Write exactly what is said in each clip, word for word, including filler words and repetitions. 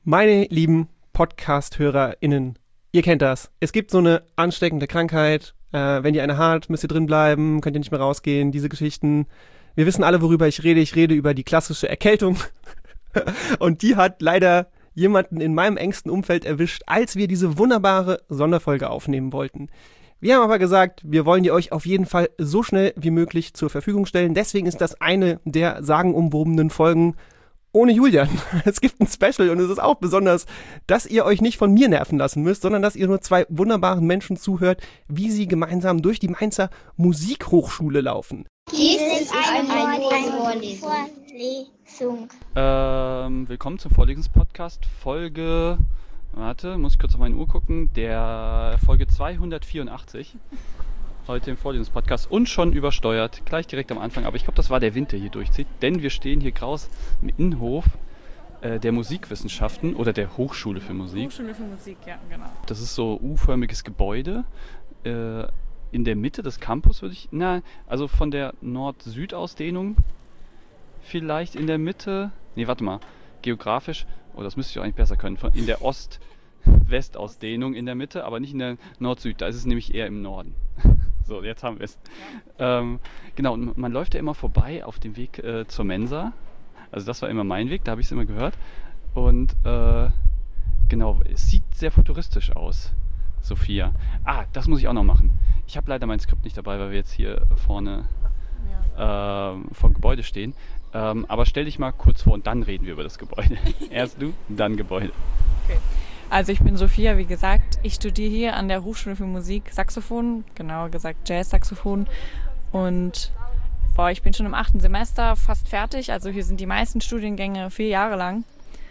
Meine lieben Podcast-HörerInnen, ihr kennt das. Es gibt so eine ansteckende Krankheit. Äh, wenn ihr eine habt, müsst ihr drin bleiben, könnt ihr nicht mehr rausgehen, diese Geschichten. Wir wissen alle, worüber ich rede. Ich rede über die klassische Erkältung. Und die hat leider jemanden in meinem engsten Umfeld erwischt, als wir diese wunderbare Sonderfolge aufnehmen wollten. Wir haben aber gesagt, wir wollen die euch auf jeden Fall so schnell wie möglich zur Verfügung stellen. Deswegen ist das eine der sagenumwobenen Folgen ohne Julian. Es gibt ein Special und es ist auch besonders, dass ihr euch nicht von mir nerven lassen müsst, sondern dass ihr nur zwei wunderbaren Menschen zuhört, wie sie gemeinsam durch die Mainzer Musikhochschule laufen. Dies ist eine, eine, eine Vorlesung. Ähm, willkommen zum Vorlesungspodcast Folge, warte, muss ich kurz auf meine Uhr gucken, der Folge zweihundertvierundachtzig. Heute im Vorlesungspodcast und schon übersteuert, gleich direkt am Anfang. Aber ich glaube, das war der Wind, der hier durchzieht, denn wir stehen hier graus im Innenhof äh, der Musikwissenschaften oder der Hochschule für Musik. Hochschule für Musik, ja, genau. Das ist so U-förmiges Gebäude. Äh, in der Mitte des Campus würde ich, na, also von der Nord-Süd-Ausdehnung vielleicht in der Mitte, nee, warte mal, geografisch, oh, das müsste ich auch eigentlich besser können, in der Ost-West-Ausdehnung in der Mitte, aber nicht in der Nord-Süd, da ist es nämlich eher im Norden. So, jetzt haben wir es. Ja. Ähm, genau, und man läuft ja immer vorbei auf dem Weg äh, zur Mensa. Also das war immer mein Weg, da habe ich es immer gehört. Und äh, genau, es sieht sehr futuristisch aus, Sophia. Ah, das muss ich auch noch machen. Ich habe leider mein Skript nicht dabei, weil wir jetzt hier vorne ja. äh, vor dem Gebäude stehen. Ähm, aber stell dich mal kurz vor und dann reden wir über das Gebäude. Erst du, dann Gebäude. Okay. Also ich bin Sophia, wie gesagt, ich studiere hier an der Hochschule für Musik Saxophon, genauer gesagt Jazz-Saxophon und boah, ich bin schon im achten Semester fast fertig, also hier sind die meisten Studiengänge vier Jahre lang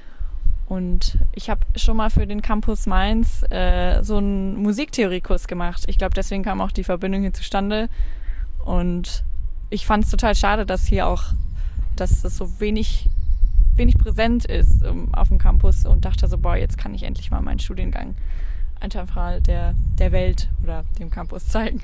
und ich habe schon mal für den Campus Mainz äh, so einen Musiktheoriekurs gemacht. Ich glaube, deswegen kam auch die Verbindung hier zustande und ich fand es total schade, dass hier auch, dass es so wenig wenig präsent ist um, auf dem Campus und dachte so, boah, jetzt kann ich endlich mal meinen Studiengang einfach mal der, der Welt oder dem Campus zeigen.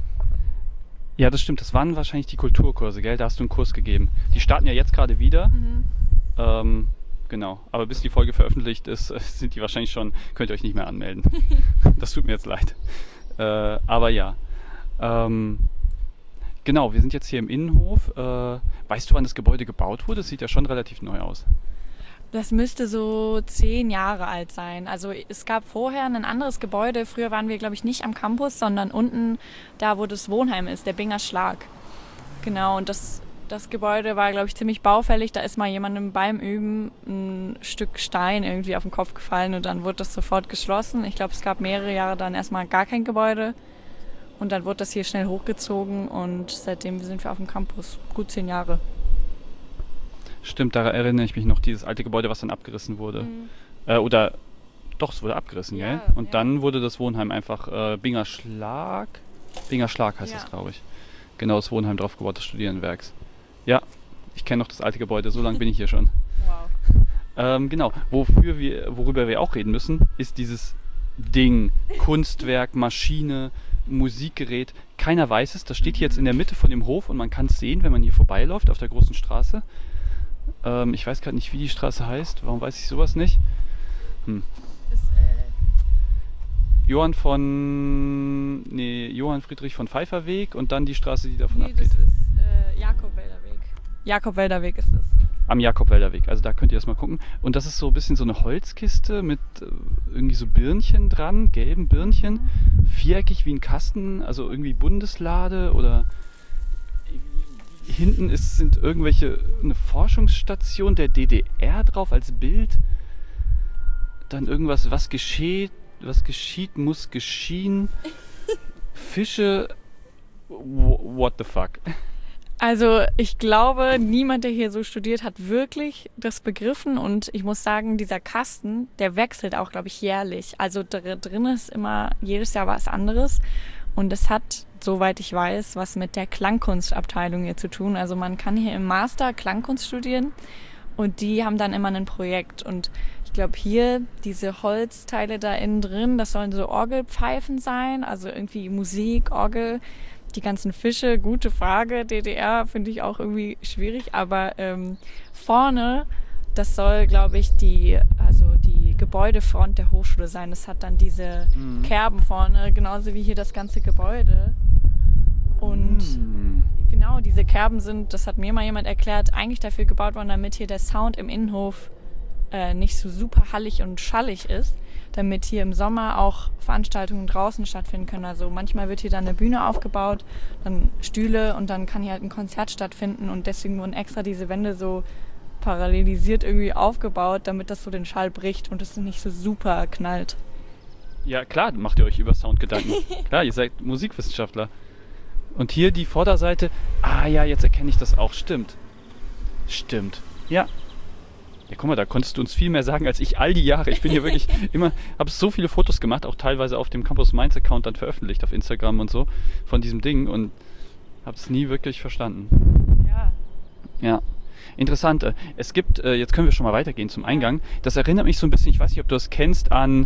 Ja, das stimmt. Das waren wahrscheinlich die Kulturkurse, gell? Da hast du einen Kurs gegeben. Die starten ja jetzt gerade wieder. Mhm. Ähm, genau. Aber bis die Folge veröffentlicht ist, sind die wahrscheinlich schon, könnt ihr euch nicht mehr anmelden. Das tut mir jetzt leid. Äh, aber ja. Ähm, Genau, wir sind jetzt hier im Innenhof. Äh, weißt du, wann das Gebäude gebaut wurde? Das sieht ja schon relativ neu aus. Das müsste so zehn Jahre alt sein. Also es gab vorher ein anderes Gebäude. Früher waren wir, glaube ich, nicht am Campus, sondern unten, da wo das Wohnheim ist, der Binger Schlag. Genau, und das, das Gebäude war, glaube ich, ziemlich baufällig. Da ist mal jemandem beim Üben ein Stück Stein irgendwie auf den Kopf gefallen und dann wurde das sofort geschlossen. Ich glaube, es gab mehrere Jahre dann erstmal gar kein Gebäude. Und dann wurde das hier schnell hochgezogen und seitdem sind wir auf dem Campus. Gut zehn Jahre. Stimmt, daran erinnere ich mich noch, dieses alte Gebäude, was dann abgerissen wurde. Mhm. Äh, oder, doch, es wurde abgerissen, ja, gell? Und ja. Dann wurde das Wohnheim einfach äh, Binger Schlag. Binger Schlag heißt ja. Das, glaube ich. Genau, das Wohnheim draufgebaut des Studierendenwerks. Ja, ich kenne noch das alte Gebäude, so lange bin ich hier schon. Wow. Ähm, genau, wofür wir, worüber wir auch reden müssen, ist dieses Ding, Kunstwerk, Maschine, Musikgerät, keiner weiß es. Das steht hier jetzt in der Mitte von dem Hof und man kann es sehen, wenn man hier vorbeiläuft auf der großen Straße. Ähm, ich weiß gerade nicht, wie die Straße heißt. Warum weiß ich sowas nicht? Hm. Ist, äh Johann von... Nee, Johann Friedrich von Pfeiffer Weg und dann die Straße, die davon nee, abgeht. Das ist äh, Jakob-Welder Weg. Jakob-Welder Weg ist das. Am Jakob-Welder Weg, also da könnt ihr erstmal gucken. Und das ist so ein bisschen so eine Holzkiste mit äh, irgendwie so Birnchen dran, gelben Birnchen, viereckig wie ein Kasten, also irgendwie Bundeslade oder hinten ist, sind irgendwelche, eine Forschungsstation der D D R drauf als Bild. Dann irgendwas, was geschieht, was geschieht, muss geschehen. Fische, what the fuck? Also ich glaube, niemand, der hier so studiert, hat wirklich das begriffen und ich muss sagen, dieser Kasten, der wechselt auch, glaube ich, jährlich. Also dr- drin ist immer jedes Jahr was anderes und es hat, soweit ich weiß, was mit der Klangkunstabteilung hier zu tun. Also man kann hier im Master Klangkunst studieren und die haben dann immer ein Projekt und ich glaube hier diese Holzteile da innen drin, das sollen so Orgelpfeifen sein, also irgendwie Musik, Orgel. Die ganzen Fische, gute Frage. D D R finde ich auch irgendwie schwierig, aber ähm, vorne, das soll, glaube ich, die, also die Gebäudefront der Hochschule sein. Das hat dann diese Mhm. Kerben vorne, genauso wie hier das ganze Gebäude. Und Mhm. genau, diese Kerben sind, das hat mir mal jemand erklärt, eigentlich dafür gebaut worden, damit hier der Sound im Innenhof äh, nicht so super hallig und schallig ist, damit hier im Sommer auch Veranstaltungen draußen stattfinden können. Also manchmal wird hier dann eine Bühne aufgebaut, dann Stühle und dann kann hier halt ein Konzert stattfinden und deswegen wurden extra diese Wände so parallelisiert irgendwie aufgebaut, damit das so den Schall bricht und es nicht so super knallt. Ja, klar, macht ihr euch über Sound Gedanken. Klar, ihr seid Musikwissenschaftler. Und hier die Vorderseite, ah ja, jetzt erkenne ich das auch, stimmt. Stimmt, ja. Ja, guck mal, da konntest du uns viel mehr sagen als ich all die Jahre. Ich bin hier wirklich immer, habe so viele Fotos gemacht, auch teilweise auf dem Campus Mainz Account dann veröffentlicht auf Instagram und so, von diesem Ding und habe es nie wirklich verstanden. Ja. Ja, interessant. äh, Es gibt, äh, jetzt können wir schon mal weitergehen zum Eingang. Das erinnert mich so ein bisschen, ich weiß nicht, ob du das kennst, an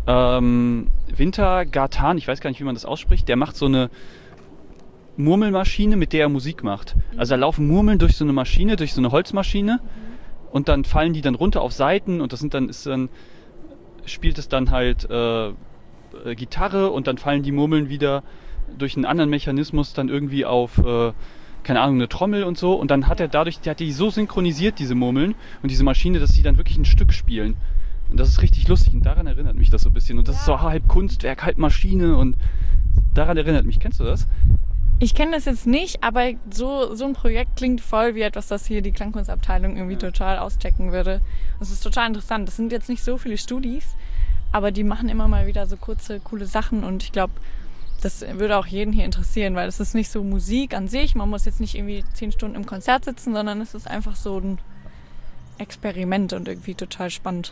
ähm, Wintergatan, ich weiß gar nicht, wie man das ausspricht. Der macht so eine Murmelmaschine, mit der er Musik macht. Also da laufen Murmeln durch so eine Maschine, durch so eine Holzmaschine und dann fallen die dann runter auf Seiten und das sind dann, ist dann spielt es dann halt äh, äh, Gitarre und dann fallen die Murmeln wieder durch einen anderen Mechanismus dann irgendwie auf, äh, keine Ahnung, eine Trommel und so und dann hat er dadurch, der hat die so synchronisiert, diese Murmeln und diese Maschine, dass sie dann wirklich ein Stück spielen. Und das ist richtig lustig und daran erinnert mich das so ein bisschen. Und das ist so halb Kunstwerk, halb Maschine und daran erinnert mich. Kennst du das? Ich kenne das jetzt nicht, aber so, so ein Projekt klingt voll wie etwas, das hier die Klangkunstabteilung irgendwie Ja. total auschecken würde. Das ist total interessant. Das sind jetzt nicht so viele Studis, aber die machen immer mal wieder so kurze, coole Sachen und ich glaube, das würde auch jeden hier interessieren, weil es ist nicht so Musik an sich. Man muss jetzt nicht irgendwie zehn Stunden im Konzert sitzen, sondern es ist einfach so ein Experiment und irgendwie total spannend.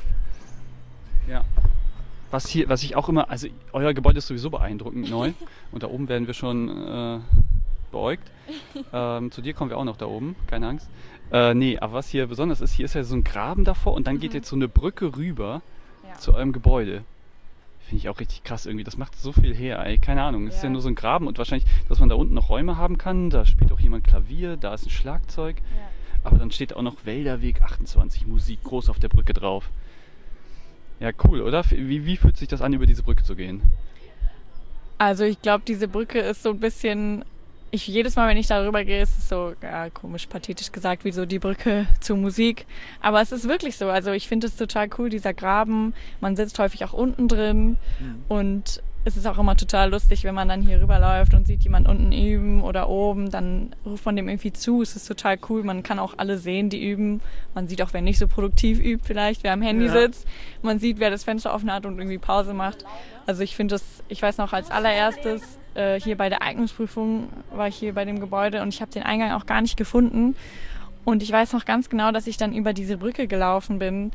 Ja. Was hier, was ich auch immer, also euer Gebäude ist sowieso beeindruckend neu und da oben werden wir schon äh, beäugt. Ähm, zu dir kommen wir auch noch da oben, keine Angst. Äh, nee, aber was hier besonders ist, hier ist ja so ein Graben davor und dann geht jetzt so eine Brücke rüber Ja. zu eurem Gebäude. Finde ich auch richtig krass irgendwie, das macht so viel her, ey. Keine Ahnung, es ist ja Ja. nur so ein Graben und wahrscheinlich, dass man da unten noch Räume haben kann, da spielt auch jemand Klavier, da ist ein Schlagzeug, aber dann steht auch noch Wälderweg achtundzwanzig Musik groß auf der Brücke drauf. Ja, cool, oder? Wie, wie fühlt sich das an, über diese Brücke zu gehen? Also ich glaube, diese Brücke ist so ein bisschen, ich jedes Mal, wenn ich darüber gehe, ist es so ja, komisch, pathetisch gesagt, wie so die Brücke zur Musik. Aber es ist wirklich so. Also ich finde es total cool, dieser Graben. Man sitzt häufig auch unten drin und es ist auch immer total lustig, wenn man dann hier rüberläuft und sieht jemand unten üben oder oben, dann ruft man dem irgendwie zu. Es ist total cool. Man kann auch alle sehen, die üben. Man sieht auch, wer nicht so produktiv übt vielleicht, wer am Handy Ja. sitzt. Man sieht, wer das Fenster offen hat und irgendwie Pause macht. Also ich finde das, ich weiß noch, als allererstes äh, hier bei der Eignungsprüfung war ich hier bei dem Gebäude und ich habe den Eingang auch gar nicht gefunden. Und ich weiß noch ganz genau, dass ich dann über diese Brücke gelaufen bin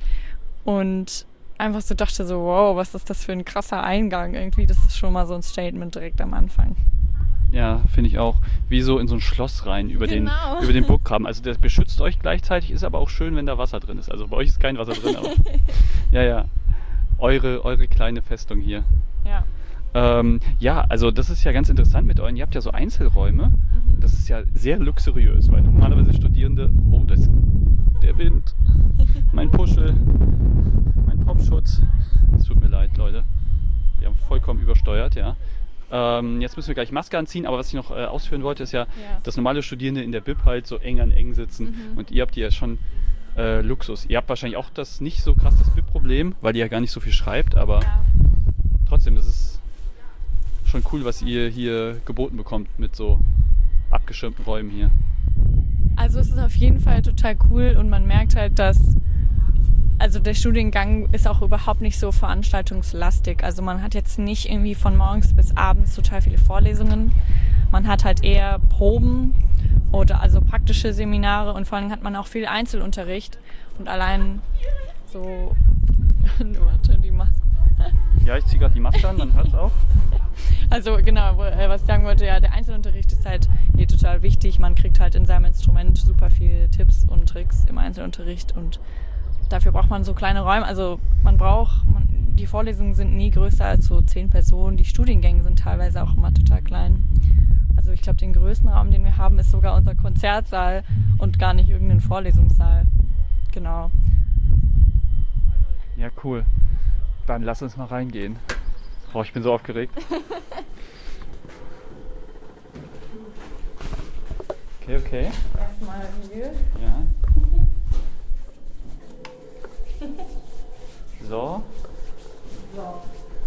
und einfach so dachte so, wow, was ist das für ein krasser Eingang irgendwie. Das ist schon mal so ein Statement direkt am Anfang. Ja, finde ich auch. Wie so in so ein Schloss rein über, Genau. den, über den Burggraben. Also das beschützt euch gleichzeitig, ist aber auch schön, wenn da Wasser drin ist. Also bei euch ist kein Wasser drin, aber ja, ja. Eure, eure kleine Festung hier. Ja. Ähm, ja, also das ist ja ganz interessant mit euren. Ihr habt ja so Einzelräume. Das ist ja sehr luxuriös, weil normalerweise Studierende. Oh, das der Wind. Mein Puschel. Mein Popschutz. Es tut mir leid, Leute. Wir haben vollkommen übersteuert, ja. Ähm, jetzt müssen wir gleich Maske anziehen, aber was ich noch äh, ausführen wollte, ist ja, Ja. dass normale Studierende in der B I P halt so eng an eng sitzen. Mhm. Und ihr habt ja schon äh, Luxus. Ihr habt wahrscheinlich auch das nicht so krass das B I P-Problem, weil ihr ja gar nicht so viel schreibt, aber Ja. trotzdem, das ist schon cool, was ihr hier geboten bekommt mit so abgeschirmten Räumen hier. Also es ist auf jeden Fall total cool und man merkt halt, dass also der Studiengang ist auch überhaupt nicht so veranstaltungslastig. Also man hat jetzt nicht irgendwie von morgens bis abends total viele Vorlesungen. Man hat halt eher Proben oder also praktische Seminare und vor allem hat man auch viel Einzelunterricht und allein so warte, die Maske. Ja, ich ziehe gerade die Maske an, man hört es auch. Also genau, wo, äh, was ich sagen wollte, ja, der Einzelunterricht ist halt hier total wichtig. Man kriegt halt in seinem Instrument super viele Tipps und Tricks im Einzelunterricht und dafür braucht man so kleine Räume. Also man braucht, man, die Vorlesungen sind nie größer als so zehn Personen. Die Studiengänge sind teilweise auch immer total klein. Also ich glaube, den größten Raum, den wir haben, ist sogar unser Konzertsaal und gar nicht irgendein Vorlesungssaal. Genau. Ja, cool. Dann lass uns mal reingehen. Boah, ich bin so aufgeregt. Okay, okay. Erstmal hier. Ja. So. So.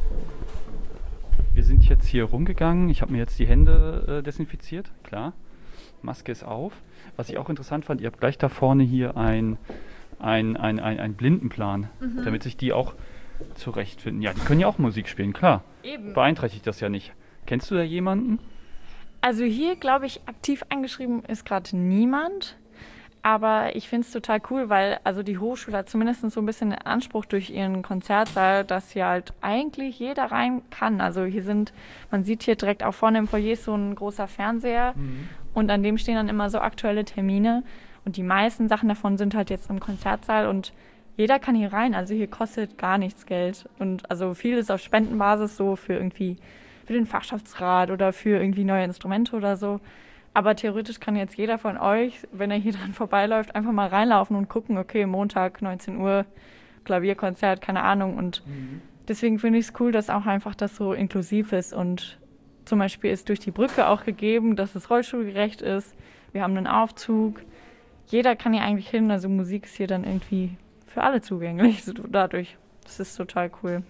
Wir sind jetzt hier rumgegangen. Ich habe mir jetzt die Hände äh, desinfiziert. Klar. Maske ist auf. Was ich auch interessant fand, ihr habt gleich da vorne hier ein, ein, ein, ein, ein Blindenplan, mhm. damit sich die auch zurechtfinden. Ja, die können ja auch Musik spielen, klar. Eben. Beeinträchtigt das ja nicht. Kennst du da jemanden? Also hier, glaube ich, aktiv eingeschrieben ist gerade niemand. Aber ich finde es total cool, weil also die Hochschule hat zumindest so ein bisschen den Anspruch durch ihren Konzertsaal, dass hier halt eigentlich jeder rein kann. Also hier sind, man sieht hier direkt auch vorne im Foyer so ein großer Fernseher mhm. und an dem stehen dann immer so aktuelle Termine. Und die meisten Sachen davon sind halt jetzt im Konzertsaal und jeder kann hier rein. Also hier kostet gar nichts Geld. Und also viel ist auf Spendenbasis so für irgendwie für den Fachschaftsrat oder für irgendwie neue Instrumente oder so. Aber theoretisch kann jetzt jeder von euch, wenn er hier dran vorbeiläuft, einfach mal reinlaufen und gucken, okay, Montag, neunzehn Uhr, Klavierkonzert, keine Ahnung. Und mhm. deswegen finde ich es cool, dass auch einfach das so inklusiv ist. Und zum Beispiel ist durch die Brücke auch gegeben, dass es rollstuhlgerecht ist. Wir haben einen Aufzug. Jeder kann hier eigentlich hin. Also Musik ist hier dann irgendwie für alle zugänglich dadurch. Das ist total cool.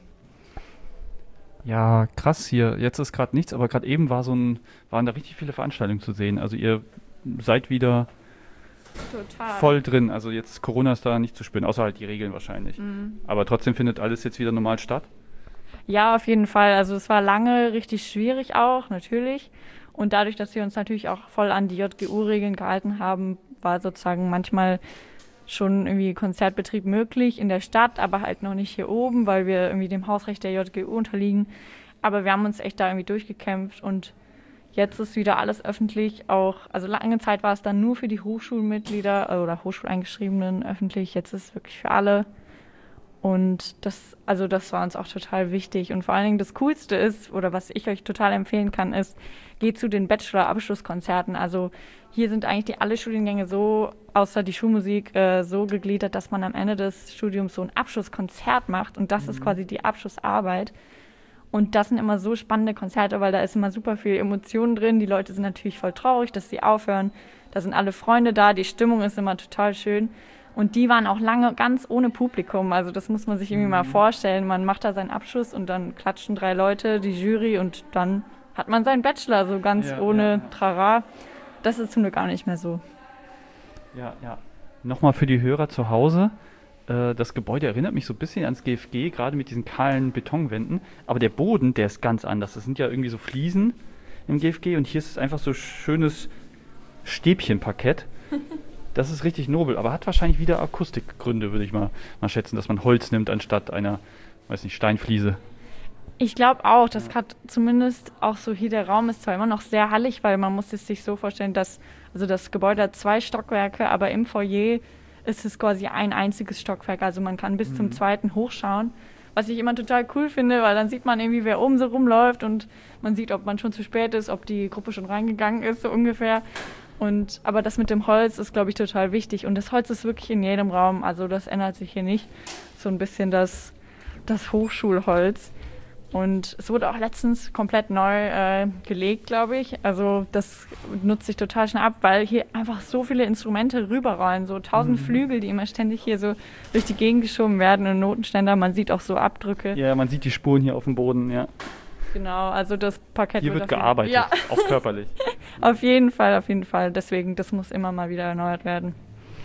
Ja, krass hier. Jetzt ist gerade nichts, aber gerade eben war so ein, waren da richtig viele Veranstaltungen zu sehen. Also ihr seid wieder Total. voll drin. Also jetzt Corona ist da nicht zu spüren, außer halt die Regeln wahrscheinlich. Mhm. Aber trotzdem findet alles jetzt wieder normal statt? Ja, auf jeden Fall. Also es war lange richtig schwierig auch, natürlich. Und dadurch, dass wir uns natürlich auch voll an die J G U-Regeln gehalten haben, war sozusagen manchmal schon irgendwie Konzertbetrieb möglich in der Stadt, aber halt noch nicht hier oben, weil wir irgendwie dem Hausrecht der J G U unterliegen. Aber wir haben uns echt da irgendwie durchgekämpft und jetzt ist wieder alles öffentlich. Auch, also lange Zeit war es dann nur für die Hochschulmitglieder oder Hochschuleingeschriebenen öffentlich. Jetzt ist es wirklich für alle. Und das, also das war uns auch total wichtig. Und vor allen Dingen das Coolste ist, oder was ich euch total empfehlen kann, ist, geht zu den Bachelor-Abschlusskonzerten. Also hier sind eigentlich die alle Studiengänge so, außer die Schulmusik, äh, so gegliedert, dass man am Ende des Studiums so ein Abschlusskonzert macht. Und das mhm. ist quasi die Abschlussarbeit. Und das sind immer so spannende Konzerte, weil da ist immer super viel Emotionen drin. Die Leute sind natürlich voll traurig, dass sie aufhören. Da sind alle Freunde da, die Stimmung ist immer total schön. Und die waren auch lange ganz ohne Publikum. Also das muss man sich irgendwie mhm. mal vorstellen. Man macht da seinen Abschluss und dann klatschen drei Leute, die Jury, und dann hat man seinen Bachelor, so ganz ja, ohne ja. Trara. Das ist zum Glück auch nicht mehr so. Ja, ja. Nochmal für die Hörer zu Hause. Äh, das Gebäude erinnert mich so ein bisschen ans G F G, gerade mit diesen kahlen Betonwänden. Aber der Boden, der ist ganz anders. Das sind ja irgendwie so Fliesen im G F G und hier ist es einfach so schönes Stäbchenparkett. Das ist richtig nobel, aber hat wahrscheinlich wieder Akustikgründe, würde ich mal, mal schätzen, dass man Holz nimmt anstatt einer, weiß nicht, Steinfliese. Ich glaube auch, das ja. hat zumindest auch so hier, der Raum ist zwar immer noch sehr hallig, weil man muss es sich so vorstellen, dass, also das Gebäude hat zwei Stockwerke, aber im Foyer ist es quasi ein einziges Stockwerk, also man kann bis mhm. zum zweiten hochschauen, was ich immer total cool finde, weil dann sieht man irgendwie, wer oben so rumläuft und man sieht, ob man schon zu spät ist, ob die Gruppe schon reingegangen ist, so ungefähr. Und, aber das mit dem Holz ist, glaube ich, total wichtig. Und das Holz ist wirklich in jedem Raum. Also das ändert sich hier nicht. So ein bisschen das, das Hochschulholz. Und es wurde auch letztens komplett neu äh, gelegt, glaube ich. Also das nutzt sich total schnell ab, weil hier einfach so viele Instrumente rüberrollen. So tausend mhm. Flügel, die immer ständig hier so durch die Gegend geschoben werden und Notenständer. Man sieht auch so Abdrücke. Ja, man sieht die Spuren hier auf dem Boden, ja. Genau, also das Parkett Hier wird, wird gearbeitet, ja. auch körperlich. Auf jeden Fall, auf jeden Fall. Deswegen, das muss immer mal wieder erneuert werden.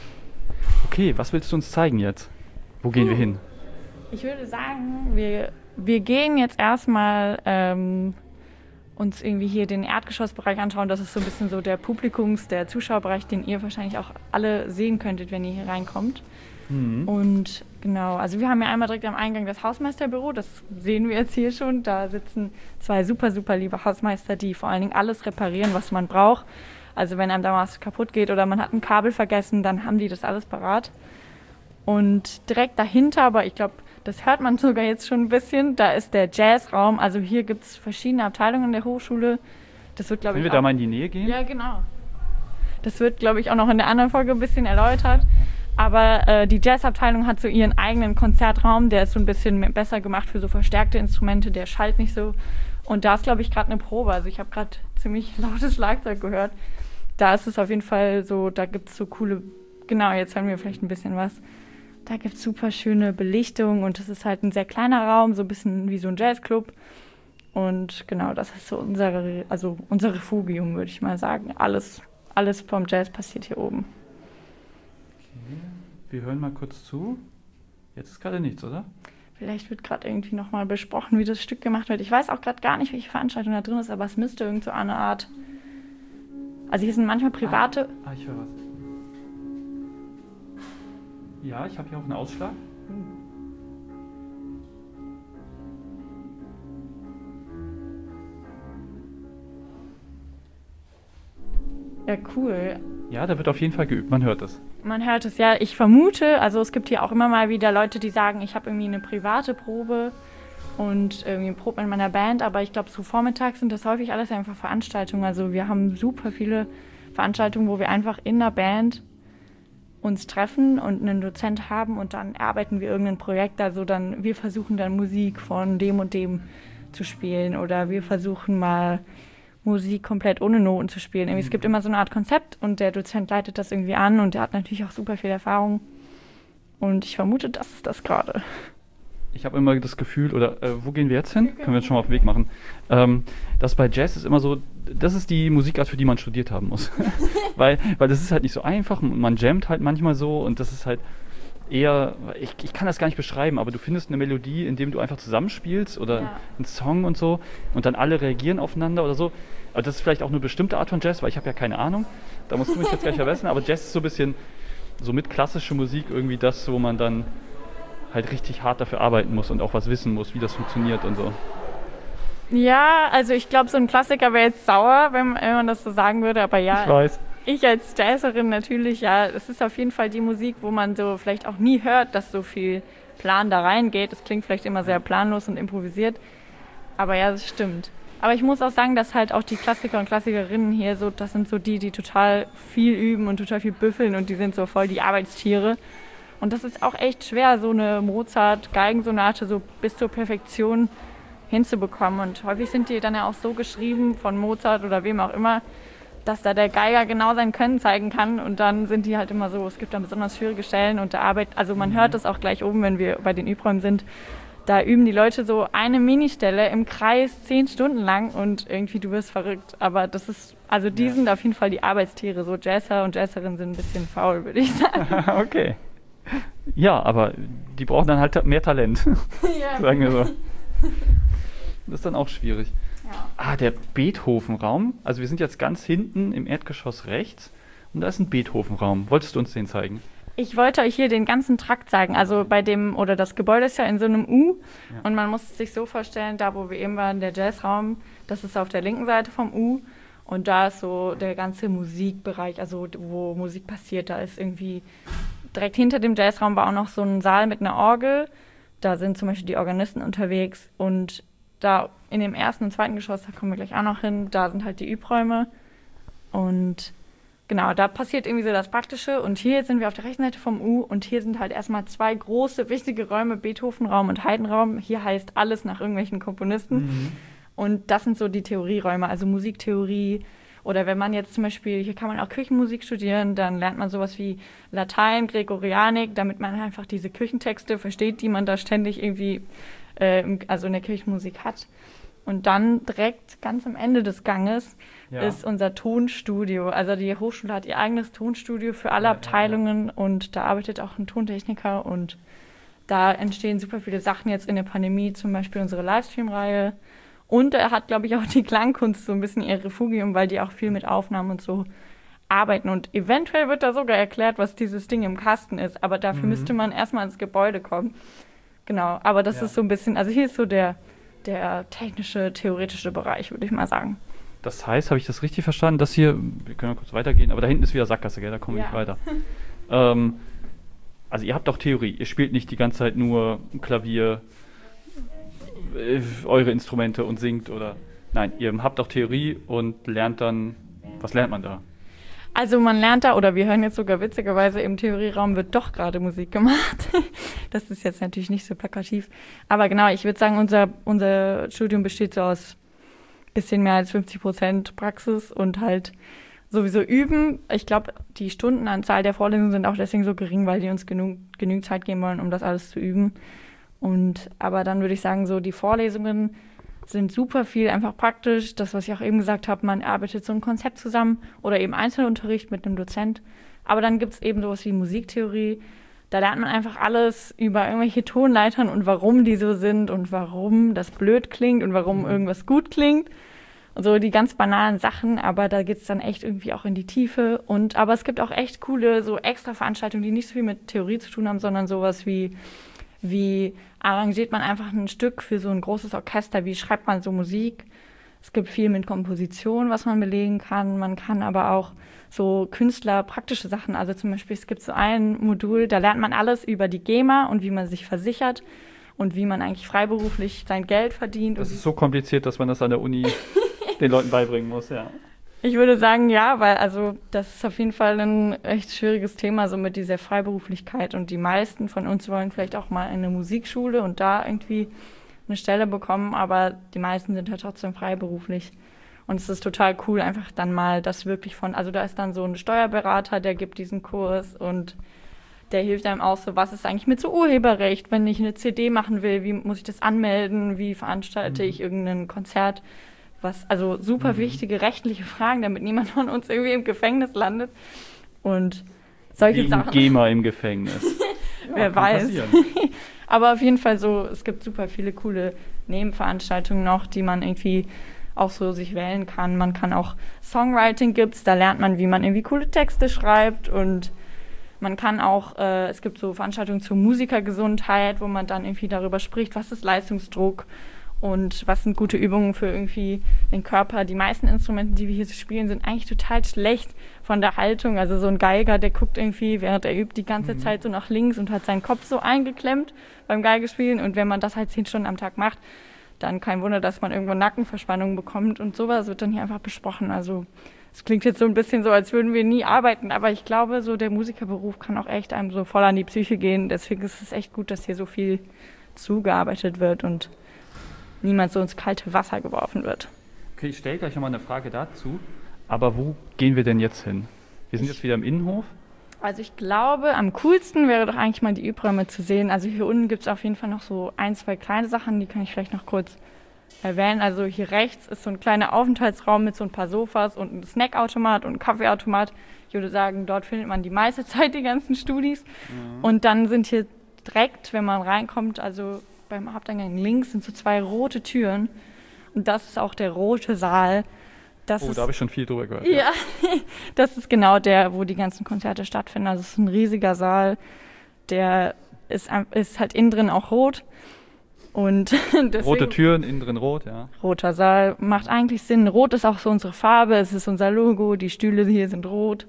Okay, was willst du uns zeigen jetzt? Wo gehen uh, wir hin? Ich würde sagen, wir, wir gehen jetzt erstmal ähm, uns irgendwie hier den Erdgeschossbereich anschauen. Das ist so ein bisschen so der Publikums-, der Zuschauerbereich, den ihr wahrscheinlich auch alle sehen könntet, wenn ihr hier reinkommt. Mhm. Und genau, also wir haben ja einmal direkt am Eingang das Hausmeisterbüro, das sehen wir jetzt hier schon. Da sitzen zwei super, super liebe Hausmeister, die vor allen Dingen alles reparieren, was man braucht. Also wenn einem da was kaputt geht oder man hat ein Kabel vergessen, dann haben die das alles parat. Und direkt dahinter, aber ich glaube, das hört man sogar jetzt schon ein bisschen, da ist der Jazzraum. Also hier gibt es verschiedene Abteilungen der Hochschule. Das wird, glaube ich, Können wir da mal in die Nähe gehen? Ja, genau. Das wird, glaube ich, auch noch in der anderen Folge ein bisschen erläutert. Aber äh, die Jazzabteilung hat so ihren eigenen Konzertraum, der ist so ein bisschen mehr- besser gemacht für so verstärkte Instrumente, der schallt nicht so. Und da ist, glaube ich, gerade eine Probe. Also ich habe gerade ziemlich lautes Schlagzeug gehört. Da ist es auf jeden Fall so, da gibt es so coole, genau, jetzt hören wir vielleicht ein bisschen was. Da gibt es super schöne Belichtung und das ist halt ein sehr kleiner Raum, so ein bisschen wie so ein Jazzclub. Und genau, das ist so unsere, also unser Refugium, würde ich mal sagen. Alles, alles vom Jazz passiert hier oben. Okay. Wir hören mal kurz zu. Jetzt ist gerade nichts, oder? Vielleicht wird gerade irgendwie nochmal besprochen, wie das Stück gemacht wird. Ich weiß auch gerade gar nicht, welche Veranstaltung da drin ist, aber es müsste irgend so eine Art... Also hier sind manchmal private... Ah, ah ich höre was. Ja, ich habe hier auch einen Ausschlag. Ja, cool. Ja, da wird auf jeden Fall geübt, man hört es. Man hört es ja. Ich vermute, also es gibt hier auch immer mal wieder Leute, die sagen, ich habe irgendwie eine private Probe und irgendwie probt mit meiner Band, aber ich glaube, so vormittags sind das häufig alles einfach Veranstaltungen. Also wir haben super viele Veranstaltungen, wo wir einfach in der Band uns treffen und einen Dozent haben und dann arbeiten wir irgendein Projekt. Also dann, wir versuchen dann Musik von dem und dem zu spielen oder wir versuchen mal Musik komplett ohne Noten zu spielen. Irgendwie, es gibt immer so eine Art Konzept und der Dozent leitet das irgendwie an und der hat natürlich auch super viel Erfahrung. Und ich vermute, das ist das gerade. Ich habe immer das Gefühl, oder äh, wo gehen wir jetzt hin? Können wir jetzt schon mal auf den Weg machen. Ähm, das bei Jazz ist immer so, das ist die Musikart, für die man studiert haben muss. weil, weil das ist halt nicht so einfach und man jammt halt manchmal so und das ist halt eher, ich, ich kann das gar nicht beschreiben, aber du findest eine Melodie, indem du einfach zusammenspielst oder Ja. einen Song und so und dann alle reagieren aufeinander oder so. Aber das ist vielleicht auch eine bestimmte Art von Jazz, weil ich habe ja keine Ahnung. Da musst du mich jetzt gleich verbessern, aber Jazz ist so ein bisschen so mit klassischer Musik irgendwie das, wo man dann halt richtig hart dafür arbeiten muss und auch was wissen muss, wie das funktioniert und so. Ja, also ich glaube, so ein Klassiker wäre jetzt sauer, wenn, wenn man das so sagen würde, aber ja. Ich weiß. Ich als Jazzerin natürlich, ja, es ist auf jeden Fall die Musik, wo man so vielleicht auch nie hört, dass so viel Plan da reingeht. Es klingt vielleicht immer sehr planlos und improvisiert, aber ja, das stimmt. Aber ich muss auch sagen, dass halt auch die Klassiker und Klassikerinnen hier so, das sind so die, die total viel üben und total viel büffeln und die sind so voll die Arbeitstiere. Und das ist auch echt schwer, so eine Mozart-Geigensonate so bis zur Perfektion hinzubekommen. Und häufig sind die dann ja auch so geschrieben von Mozart oder wem auch immer, dass da der Geiger genau sein Können zeigen kann und dann sind die halt immer so, es gibt dann besonders schwierige Stellen und der Arbeit, also man hört das auch gleich oben, wenn wir bei den Übräumen sind, da üben die Leute so eine Ministelle im Kreis zehn Stunden lang und irgendwie du wirst verrückt, aber das ist, also die Ja. sind auf jeden Fall die Arbeitstiere, so Jazzer und Jazzerinnen sind ein bisschen faul, würde ich sagen. Okay. Ja, aber die brauchen dann halt mehr Talent, Ja. sagen wir so. Das ist dann auch schwierig. Ja. Ah, der Beethoven-Raum. Also wir sind jetzt ganz hinten im Erdgeschoss rechts und da ist ein Beethoven-Raum. Wolltest du uns den zeigen? Ich wollte euch hier den ganzen Trakt zeigen. Also bei dem, oder das Gebäude ist ja in so einem U Ja. und man muss es sich so vorstellen, da wo wir eben waren, der Jazzraum, das ist auf der linken Seite vom U und da ist so der ganze Musikbereich, also wo Musik passiert. Da ist irgendwie, direkt hinter dem Jazzraum war auch noch so ein Saal mit einer Orgel. Da sind zum Beispiel die Organisten unterwegs und da in dem ersten und zweiten Geschoss, da kommen wir gleich auch noch hin, da sind halt die Übräume und genau, da passiert irgendwie so das Praktische und hier sind wir auf der rechten Seite vom U und hier sind halt erstmal zwei große, wichtige Räume, Beethoven-Raum und Haydn-Raum. Hier heißt alles nach irgendwelchen Komponisten Mhm. und das sind so die Theorieräume, also Musiktheorie oder wenn man jetzt zum Beispiel, hier kann man auch Kirchenmusik studieren, dann lernt man sowas wie Latein, Gregorianik, damit man einfach diese Kirchentexte versteht, die man da ständig irgendwie äh, im- also in der Kirchenmusik hat. Und dann direkt ganz am Ende des Ganges Ja. ist unser Tonstudio. Also die Hochschule hat ihr eigenes Tonstudio für alle Ja, ja, ja. Abteilungen und da arbeitet auch ein Tontechniker und da entstehen super viele Sachen jetzt in der Pandemie, zum Beispiel unsere Livestream-Reihe. Und er hat, glaube ich, auch die Klangkunst so ein bisschen ihr Refugium, weil die auch viel mit Aufnahmen und so arbeiten. Und eventuell wird da sogar erklärt, was dieses Ding im Kasten ist. Aber dafür Mhm. müsste man erstmal ins Gebäude kommen. Genau, aber das Ja. ist so ein bisschen, also hier ist so der, der technische, theoretische Bereich, würde ich mal sagen. Das heißt, habe ich das richtig verstanden, dass hier, wir können ja kurz weitergehen, aber da hinten ist wieder Sackgasse, gell? Da kommen wir Ja. nicht weiter. ähm, also ihr habt auch Theorie, ihr spielt nicht die ganze Zeit nur Klavier, äh, eure Instrumente und singt oder, nein, ihr habt auch Theorie und lernt dann, was lernt man da? Also man lernt da, oder wir hören jetzt sogar witzigerweise, im Theorieraum wird doch gerade Musik gemacht. Das ist jetzt natürlich nicht so plakativ. Aber genau, ich würde sagen, unser, unser Studium besteht so aus bisschen mehr als fünfzig Prozent Praxis und halt sowieso üben. Ich glaube, die Stundenanzahl der Vorlesungen sind auch deswegen so gering, weil die uns genug, genug Zeit geben wollen, um das alles zu üben. Und aber dann würde ich sagen, so die Vorlesungen sind super viel einfach praktisch. Das, was ich auch eben gesagt habe, man arbeitet so ein Konzept zusammen oder eben Einzelunterricht mit einem Dozent. Aber dann gibt es eben sowas wie Musiktheorie. Da lernt man einfach alles über irgendwelche Tonleitern und warum die so sind und warum das blöd klingt und warum irgendwas gut klingt. Und so die ganz banalen Sachen, aber da geht es dann echt irgendwie auch in die Tiefe. Und aber es gibt auch echt coole so extra Veranstaltungen, die nicht so viel mit Theorie zu tun haben, sondern sowas wie, wie arrangiert man einfach ein Stück für so ein großes Orchester, wie schreibt man so Musik. Es gibt viel mit Komposition, was man belegen kann. Man kann aber auch so Künstler praktische Sachen, also zum Beispiel es gibt so ein Modul, da lernt man alles über die GEMA und wie man sich versichert und wie man eigentlich freiberuflich sein Geld verdient. Das ist so kompliziert, dass man das an der Uni den Leuten beibringen muss, ja. Ich würde sagen, ja, weil also das ist auf jeden Fall ein echt schwieriges Thema, so mit dieser Freiberuflichkeit. Und die meisten von uns wollen vielleicht auch mal in eine Musikschule und da irgendwie eine Stelle bekommen, aber die meisten sind halt trotzdem freiberuflich. Und es ist total cool, einfach dann mal das wirklich von, also da ist dann so ein Steuerberater, der gibt diesen Kurs und der hilft einem auch so, was ist eigentlich mit so Urheberrecht, wenn ich eine C D machen will, wie muss ich das anmelden, wie veranstalte mhm. ich irgendein Konzert. Was, also super mhm. wichtige rechtliche Fragen, damit niemand von uns irgendwie im Gefängnis landet. Und solche Wegen Sachen. GEMA im Gefängnis. Wer ja, weiß. Aber auf jeden Fall so, es gibt super viele coole Nebenveranstaltungen noch, die man irgendwie auch so sich wählen kann. Man kann auch Songwriting gibt's, da lernt man, wie man irgendwie coole Texte schreibt. Und man kann auch, äh, es gibt so Veranstaltungen zur Musikergesundheit, wo man dann irgendwie darüber spricht, was ist Leistungsdruck und was sind gute Übungen für irgendwie den Körper. Die meisten Instrumente, die wir hier spielen, sind eigentlich total schlecht von der Haltung. Also so ein Geiger, der guckt irgendwie, während er übt, die ganze mhm. Zeit so nach links und hat seinen Kopf so eingeklemmt beim Geigespielen. Und wenn man das halt zehn Stunden am Tag macht, dann kein Wunder, dass man irgendwo Nackenverspannungen bekommt. Und sowas wird dann hier einfach besprochen. Also es klingt jetzt so ein bisschen so, als würden wir nie arbeiten. Aber ich glaube, so der Musikerberuf kann auch echt einem so voll an die Psyche gehen. Deswegen ist es echt gut, dass hier so viel zugearbeitet wird und niemand so ins kalte Wasser geworfen wird. Okay, ich stelle gleich nochmal eine Frage dazu. Aber wo gehen wir denn jetzt hin? Wir sind jetzt wieder im Innenhof. Also ich glaube, am coolsten wäre doch eigentlich mal die Übräume zu sehen. Also hier unten gibt es auf jeden Fall noch so ein, zwei kleine Sachen, die kann ich vielleicht noch kurz erwähnen. Also hier rechts ist so ein kleiner Aufenthaltsraum mit so ein paar Sofas und ein Snackautomat und ein Kaffeeautomat. Ich würde sagen, dort findet man die meiste Zeit die ganzen Studis. Mhm. Und dann sind hier direkt, wenn man reinkommt, also beim Haupteingang links sind so zwei rote Türen. Und das ist auch der rote Saal. Das oh, ist, da habe ich schon viel drüber gehört. Ja, ja. Das ist genau der, wo die ganzen Konzerte stattfinden. Also es ist ein riesiger Saal, der ist, ist halt innen drin auch rot. Und deswegen, rote Türen, innen drin rot, ja. Roter Saal macht eigentlich Sinn. Rot ist auch so unsere Farbe, es ist unser Logo, die Stühle hier sind rot.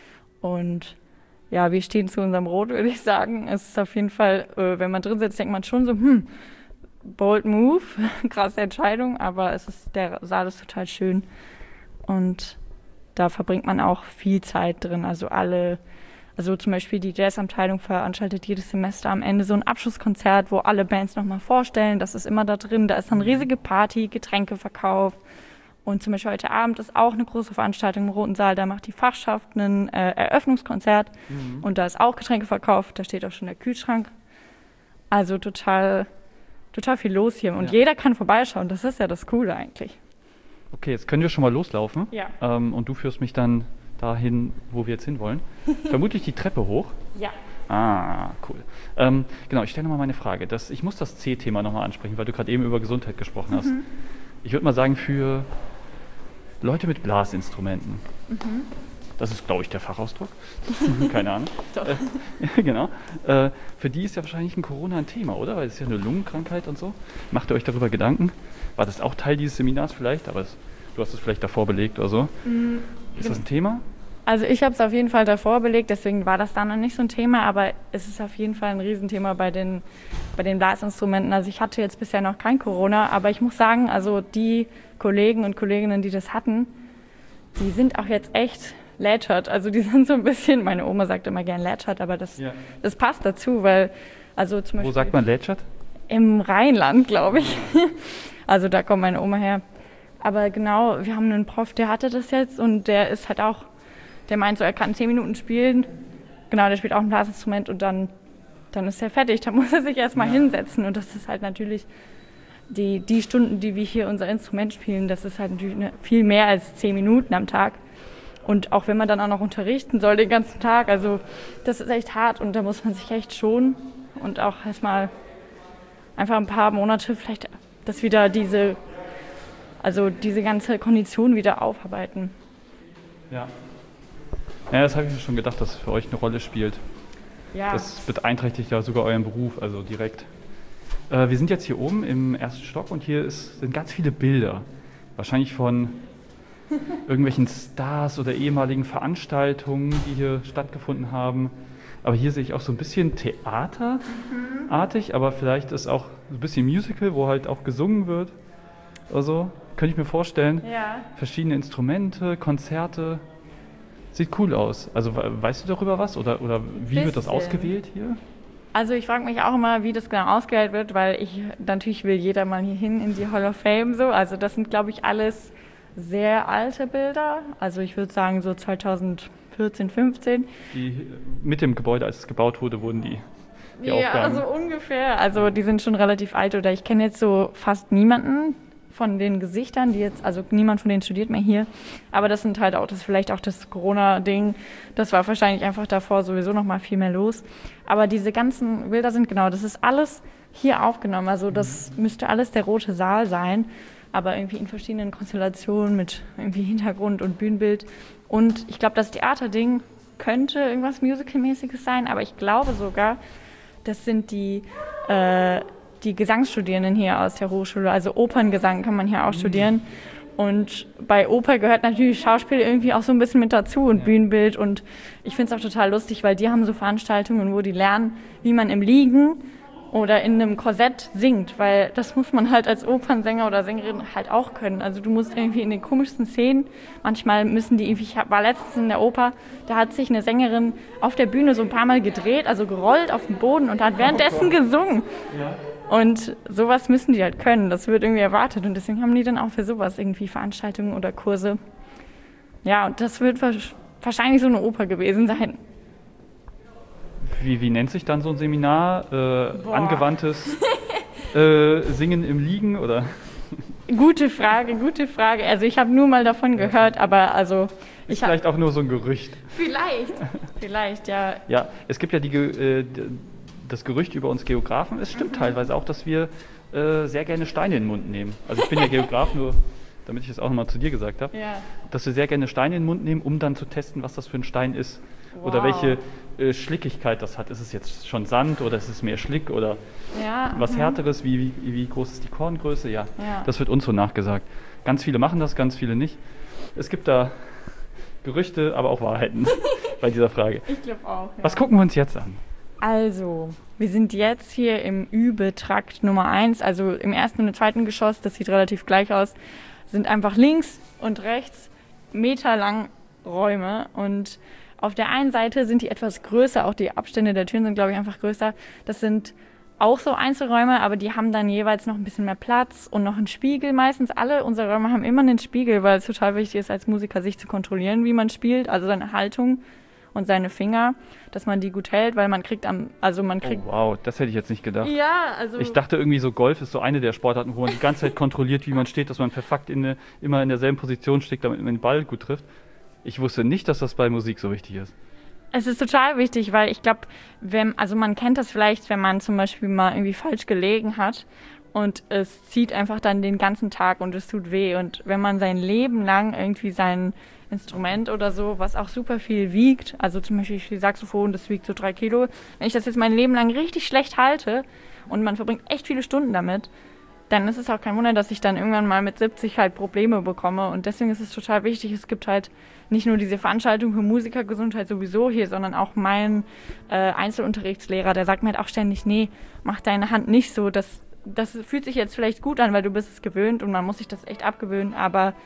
Und ja, wir stehen zu unserem Rot, würde ich sagen. Es ist auf jeden Fall, äh, wenn man drin sitzt, denkt man schon so, hm, bold move, krasse Entscheidung, aber es ist, der Saal ist total schön. Und da verbringt man auch viel Zeit drin. Also alle, also zum Beispiel die Jazzabteilung veranstaltet jedes Semester am Ende so ein Abschlusskonzert, wo alle Bands nochmal vorstellen. Das ist immer da drin. Da ist dann riesige Party, Getränkeverkauf. Und zum Beispiel heute Abend ist auch eine große Veranstaltung im Roten Saal. Da macht die Fachschaft ein äh, Eröffnungskonzert. Mhm. Und da ist auch Getränkeverkauf. Da steht auch schon der Kühlschrank. Also total, total viel los hier. Und ja. Jeder kann vorbeischauen. Das ist ja das Coole eigentlich. Okay, jetzt können wir schon mal loslaufen. Ja. Ähm, und du führst mich dann dahin, wo wir jetzt hinwollen. Vermutlich die Treppe hoch. Ja. Ah, cool. Ähm, genau, ich stelle nochmal meine Frage. Das, ich muss das C-Thema nochmal ansprechen, weil du gerade eben über Gesundheit gesprochen hast. Mhm. Ich würde mal sagen, für Leute mit Blasinstrumenten. Mhm. Das ist, glaube ich, der Fachausdruck. Keine Ahnung. Doch. Äh, genau. Äh, für die ist ja wahrscheinlich ein Corona ein Thema, oder? Weil es ist ja eine Lungenkrankheit und so. Macht ihr euch darüber Gedanken? War das auch Teil dieses Seminars vielleicht? Aber es, du hast es vielleicht davor belegt oder so. Mhm. Ist das ein Thema? Also ich habe es auf jeden Fall davor belegt, deswegen war das da noch nicht so ein Thema, aber es ist auf jeden Fall ein Riesenthema bei den, bei den Blasinstrumenten. Also ich hatte jetzt bisher noch kein Corona, aber ich muss sagen, also die Kollegen und Kolleginnen, die das hatten, die sind auch jetzt echt lätschert. Also die sind so ein bisschen, meine Oma sagt immer gern lätschert, aber das, Ja. das passt dazu, weil, also zum Beispiel... Wo sagt man lätschert? Im Rheinland, glaube ich. Also da kommt meine Oma her. Aber genau, wir haben einen Prof, der hatte das jetzt und der ist halt auch, der meint so, er kann zehn Minuten spielen. Genau, der spielt auch ein Blasinstrument und dann, dann ist er fertig. Da muss er sich erstmal ja. hinsetzen und das ist halt natürlich... Die, die Stunden, die wir hier unser Instrument spielen, das ist halt natürlich eine, viel mehr als zehn Minuten am Tag. Und auch wenn man dann auch noch unterrichten soll den ganzen Tag, also das ist echt hart und da muss man sich echt schonen und auch erstmal einfach ein paar Monate vielleicht das wieder diese, also diese ganze Kondition wieder aufarbeiten. Ja. Ja, das habe ich mir schon gedacht, dass es für euch eine Rolle spielt. Ja. Das beeinträchtigt ja sogar euren Beruf, also direkt. Äh, wir sind jetzt hier oben im ersten Stock und hier ist, sind ganz viele Bilder. Wahrscheinlich von irgendwelchen Stars oder ehemaligen Veranstaltungen, die hier stattgefunden haben. Aber hier sehe ich auch so ein bisschen theaterartig, mhm. aber vielleicht ist auch ein bisschen Musical, wo halt auch gesungen wird. Also, könnte ich mir vorstellen. Ja. Verschiedene Instrumente, Konzerte. Sieht cool aus. Also weißt du darüber was? Oder, oder wie bisschen. Wird das ausgewählt hier? Also ich frage mich auch immer, wie das genau ausgewählt wird, weil ich natürlich will jeder mal hier hin in die Hall of Fame so. Also das sind, glaube ich, alles sehr alte Bilder. Also ich würde sagen so zweitausendvierzehn, fünfzehn. Die mit dem Gebäude, als es gebaut wurde, wurden die, die ja, Aufgaben. Ja, so ungefähr. Also die sind schon relativ alt oder ich kenne jetzt so fast niemanden von den Gesichtern, die jetzt, also niemand von denen studiert mehr hier. Aber das sind halt auch, das ist vielleicht auch das Corona-Ding. Das war wahrscheinlich einfach davor sowieso noch mal viel mehr los. Aber diese ganzen Bilder sind genau, das ist alles hier aufgenommen. Also das müsste alles der Rote Saal sein. Aber irgendwie in verschiedenen Konstellationen mit irgendwie Hintergrund und Bühnenbild. Und ich glaube, das Theaterding könnte irgendwas Musical-mäßiges sein. Aber ich glaube sogar, das sind die, äh, die Gesangsstudierenden hier aus der Hochschule. Also Operngesang kann man hier auch mhm. studieren. Und bei Oper gehört natürlich Schauspiel irgendwie auch so ein bisschen mit dazu und ja. Bühnenbild. Und ich finde es auch total lustig, weil die haben so Veranstaltungen, wo die lernen, wie man im Liegen oder in einem Korsett singt. Weil das muss man halt als Opernsänger oder Sängerin halt auch können. Also du musst irgendwie in den komischsten Szenen, manchmal müssen die irgendwie, ich war letztens in der Oper, da hat sich eine Sängerin auf der Bühne so ein paar Mal gedreht, also gerollt auf den Boden und hat währenddessen gesungen. Ja. Und sowas müssen die halt können, das wird irgendwie erwartet und deswegen haben die dann auch für sowas irgendwie Veranstaltungen oder Kurse. Ja, und das wird wahrscheinlich so eine Oper gewesen sein. Wie, wie nennt sich dann so ein Seminar? Äh, angewandtes äh, Singen im Liegen, oder? Gute Frage, gute Frage. Also ich habe nur mal davon gehört, aber also... Ist ich vielleicht hab, auch nur so ein Gerücht. Vielleicht, vielleicht, ja. Ja, es gibt ja die... Äh, das Gerücht über uns Geografen, es stimmt mhm. teilweise auch, dass wir äh, sehr gerne Steine in den Mund nehmen. Also ich bin ja Geograf, nur damit ich das auch nochmal zu dir gesagt habe, ja. dass wir sehr gerne Steine in den Mund nehmen, um dann zu testen, was das für ein Stein ist. Wow. Oder welche äh, Schlickigkeit das hat. Ist es jetzt schon Sand oder ist es mehr Schlick oder ja, was mhm. Härteres? Wie, wie, wie groß ist die Korngröße? Ja, ja, das wird uns so nachgesagt. Ganz viele machen das, ganz viele nicht. Es gibt da Gerüchte, aber auch Wahrheiten bei dieser Frage. Ich glaube auch. Ja. Was gucken wir uns jetzt an? Also, wir sind jetzt hier im Übetrakt Nummer eins, also im ersten und im zweiten Geschoss, das sieht relativ gleich aus, sind einfach links und rechts meterlang Räume und auf der einen Seite sind die etwas größer, auch die Abstände der Türen sind, glaube ich, einfach größer. Das sind auch so Einzelräume, aber die haben dann jeweils noch ein bisschen mehr Platz und noch einen Spiegel. Meistens alle unsere Räume haben immer einen Spiegel, weil es total wichtig ist, als Musiker sich zu kontrollieren, wie man spielt, also seine Haltung und seine Finger, dass man die gut hält, weil man kriegt am, also man kriegt... Oh, wow, das hätte ich jetzt nicht gedacht. Ja, also... Ich dachte irgendwie so, Golf ist so eine der Sportarten, wo man die ganze Zeit kontrolliert, wie man steht, dass man perfekt in eine, immer in derselben Position steht, damit man den Ball gut trifft. Ich wusste nicht, dass das bei Musik so wichtig ist. Es ist total wichtig, weil ich glaube, wenn, also man kennt das vielleicht, wenn man zum Beispiel mal irgendwie falsch gelegen hat und es zieht einfach dann den ganzen Tag und es tut weh. Und wenn man sein Leben lang irgendwie sein Instrument oder so, was auch super viel wiegt, also zum Beispiel das Saxophon, das wiegt so drei Kilo, wenn ich das jetzt mein Leben lang richtig schlecht halte und man verbringt echt viele Stunden damit, dann ist es auch kein Wunder, dass ich dann irgendwann mal mit siebzig halt Probleme bekomme. Und deswegen ist es total wichtig, es gibt halt nicht nur diese Veranstaltung für Musikergesundheit sowieso hier, sondern auch mein äh, Einzelunterrichtslehrer, der sagt mir halt auch ständig, nee, mach deine Hand nicht so, das, das fühlt sich jetzt vielleicht gut an, weil du bist es gewöhnt und man muss sich das echt abgewöhnen, aber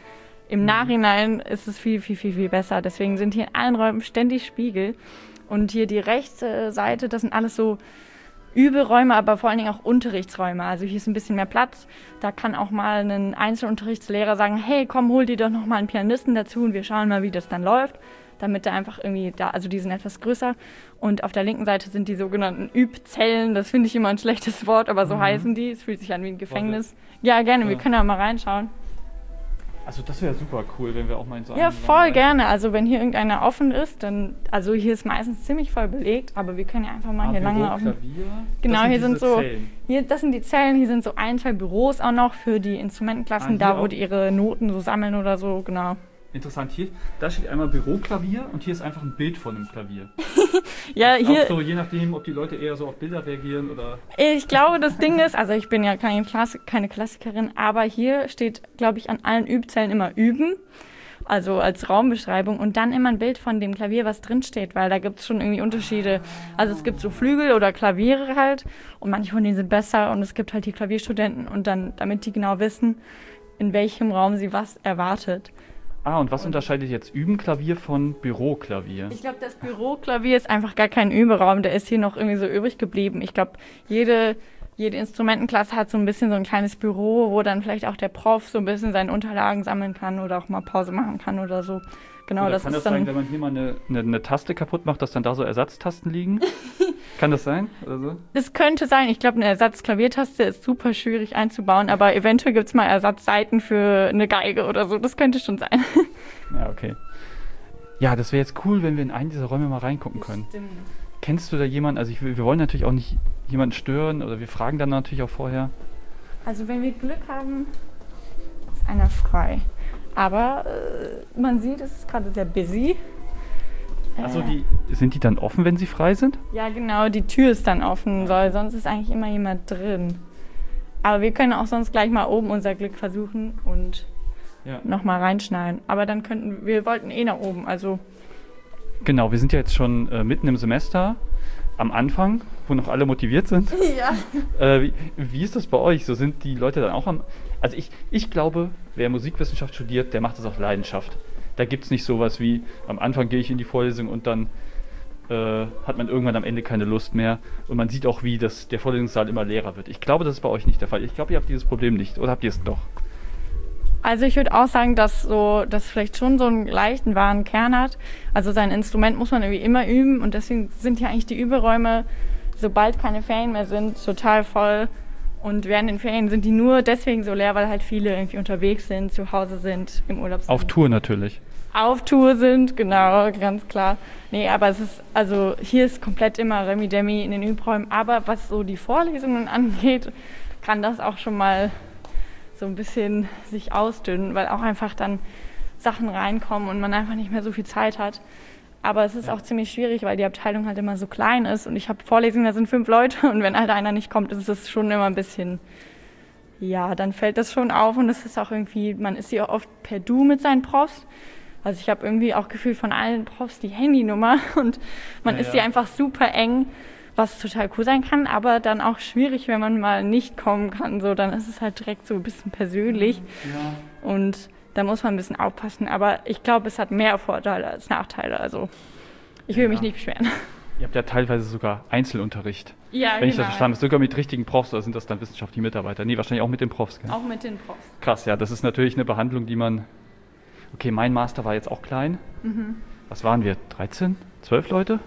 Im Nachhinein ist es viel, viel, viel, viel besser. Deswegen sind hier in allen Räumen ständig Spiegel. Und hier die rechte Seite, das sind alles so Überäume, aber vor allen Dingen auch Unterrichtsräume. Also hier ist ein bisschen mehr Platz. Da kann auch mal ein Einzelunterrichtslehrer sagen, hey, komm, hol dir doch noch mal einen Pianisten dazu und wir schauen mal, wie das dann läuft. Damit da einfach irgendwie da, also die sind etwas größer. Und auf der linken Seite sind die sogenannten Übzellen. Das finde ich immer ein schlechtes Wort, aber so mhm. heißen die. Es fühlt sich an wie ein Gefängnis. Ja, gerne, ja. Wir können ja mal reinschauen. Also das wäre super cool, wenn wir auch mal in so einem Ja, voll gerne. Also wenn hier irgendeiner offen ist, dann, also hier ist meistens ziemlich voll belegt, aber wir können ja einfach mal ah, hier Büro, lange auf dem... Klavier. Genau, sind hier sind so, Zellen. hier, das sind die Zellen, hier sind so ein, zwei Büros auch noch für die Instrumentenklassen, ah, da wo die ihre Noten so sammeln oder so, genau. Interessant, hier, da steht einmal Büroklavier und hier ist einfach ein Bild von einem Klavier. Ja, hier... Auch so, je nachdem, ob die Leute eher so auf Bilder reagieren oder... Ich glaube, das Ding ist, also ich bin ja keine, Klassik, keine Klassikerin, aber hier steht, glaube ich, an allen Übzellen immer Üben, also als Raumbeschreibung und dann immer ein Bild von dem Klavier, was drinsteht, weil da gibt es schon irgendwie Unterschiede. Also es gibt so Flügel oder Klaviere halt und manche von denen sind besser und es gibt halt die Klavierstudenten und dann, damit die genau wissen, in welchem Raum sie was erwartet. Ah, und was und unterscheidet jetzt Übenklavier von Büroklavier? Ich glaube, das Büroklavier ist einfach gar kein Überaum, der ist hier noch irgendwie so übrig geblieben. Ich glaube, jede, jede Instrumentenklasse hat so ein bisschen so ein kleines Büro, wo dann vielleicht auch der Prof so ein bisschen seine Unterlagen sammeln kann oder auch mal Pause machen kann oder so. Genau, oder das kann ist das dann sein, wenn man hier mal eine, eine, eine Taste kaputt macht, dass dann da so Ersatztasten liegen? Kann das sein? Oder so? Das könnte sein. Ich glaube, eine Ersatzklaviertaste ist super schwierig einzubauen, aber eventuell gibt es mal Ersatzseiten für eine Geige oder so. Das könnte schon sein. Ja, okay. Ja, das wäre jetzt cool, wenn wir in einen dieser Räume mal reingucken können. Stimmt. Kennst du da jemanden? Also ich, wir wollen natürlich auch nicht jemanden stören oder wir fragen dann natürlich auch vorher. Also wenn wir Glück haben, ist einer frei. Aber äh, man sieht, es ist gerade sehr busy. Achso, die, sind die dann offen, wenn sie frei sind? Ja, genau, die Tür ist dann offen, weil sonst ist eigentlich immer jemand drin. Aber wir können auch sonst gleich mal oben unser Glück versuchen und ja. nochmal reinschneiden. Aber dann könnten, wir wollten eh nach oben, also... Genau, wir sind ja jetzt schon äh, mitten im Semester, am Anfang, wo noch alle motiviert sind. Ja. Äh, wie, wie ist das bei euch? So sind die Leute dann auch am... Also ich, ich glaube, wer Musikwissenschaft studiert, der macht das auf Leidenschaft. Da gibt es nicht sowas wie, am Anfang gehe ich in die Vorlesung und dann äh, hat man irgendwann am Ende keine Lust mehr. Und man sieht auch, wie das, der Vorlesungssaal immer leerer wird. Ich glaube, das ist bei euch nicht der Fall. Ich glaube, ihr habt dieses Problem nicht. Oder habt ihr es doch? Also ich würde auch sagen, dass so, das vielleicht schon so einen leichten wahren Kern hat. Also sein Instrument muss man irgendwie immer üben. Und deswegen sind ja eigentlich die Überräume, sobald keine Ferien mehr sind, total voll. Und während den Ferien sind die nur deswegen so leer, weil halt viele irgendwie unterwegs sind, zu Hause sind, im Urlaub sind. Auf Tour natürlich. Auf Tour sind, genau, ganz klar. Nee, aber es ist, also hier ist komplett immer Remi-Demi in den Übräumen. Aber was so die Vorlesungen angeht, kann das auch schon mal so ein bisschen sich ausdünnen, weil auch einfach dann Sachen reinkommen und man einfach nicht mehr so viel Zeit hat. Aber es ist auch ziemlich schwierig, weil die Abteilung halt immer so klein ist und ich habe Vorlesungen, da sind fünf Leute und wenn halt einer nicht kommt, ist es schon immer ein bisschen, ja, dann fällt das schon auf und es ist auch irgendwie, man ist hier oft per Du mit seinen Profs. Also ich habe irgendwie auch gefühlt von allen Profs die Handynummer und man ja, ist hier ja. einfach super eng, was total cool sein kann, aber dann auch schwierig, wenn man mal nicht kommen kann, so, dann ist es halt direkt so ein bisschen persönlich ja. und da muss man ein bisschen aufpassen, aber ich glaube, es hat mehr Vorteile als Nachteile, also ich will ja. mich nicht beschweren. Ihr habt ja teilweise sogar Einzelunterricht. Ja, Wenn genau. ich das verstanden habe, sogar mit richtigen Profs, oder sind das dann wissenschaftliche Mitarbeiter? Nee, wahrscheinlich auch mit den Profs. Gell? Auch mit den Profs. Krass, ja, das ist natürlich eine Behandlung, die man... Okay, mein Master war jetzt auch klein. Mhm. Was waren wir? dreizehn? zwölf Leute?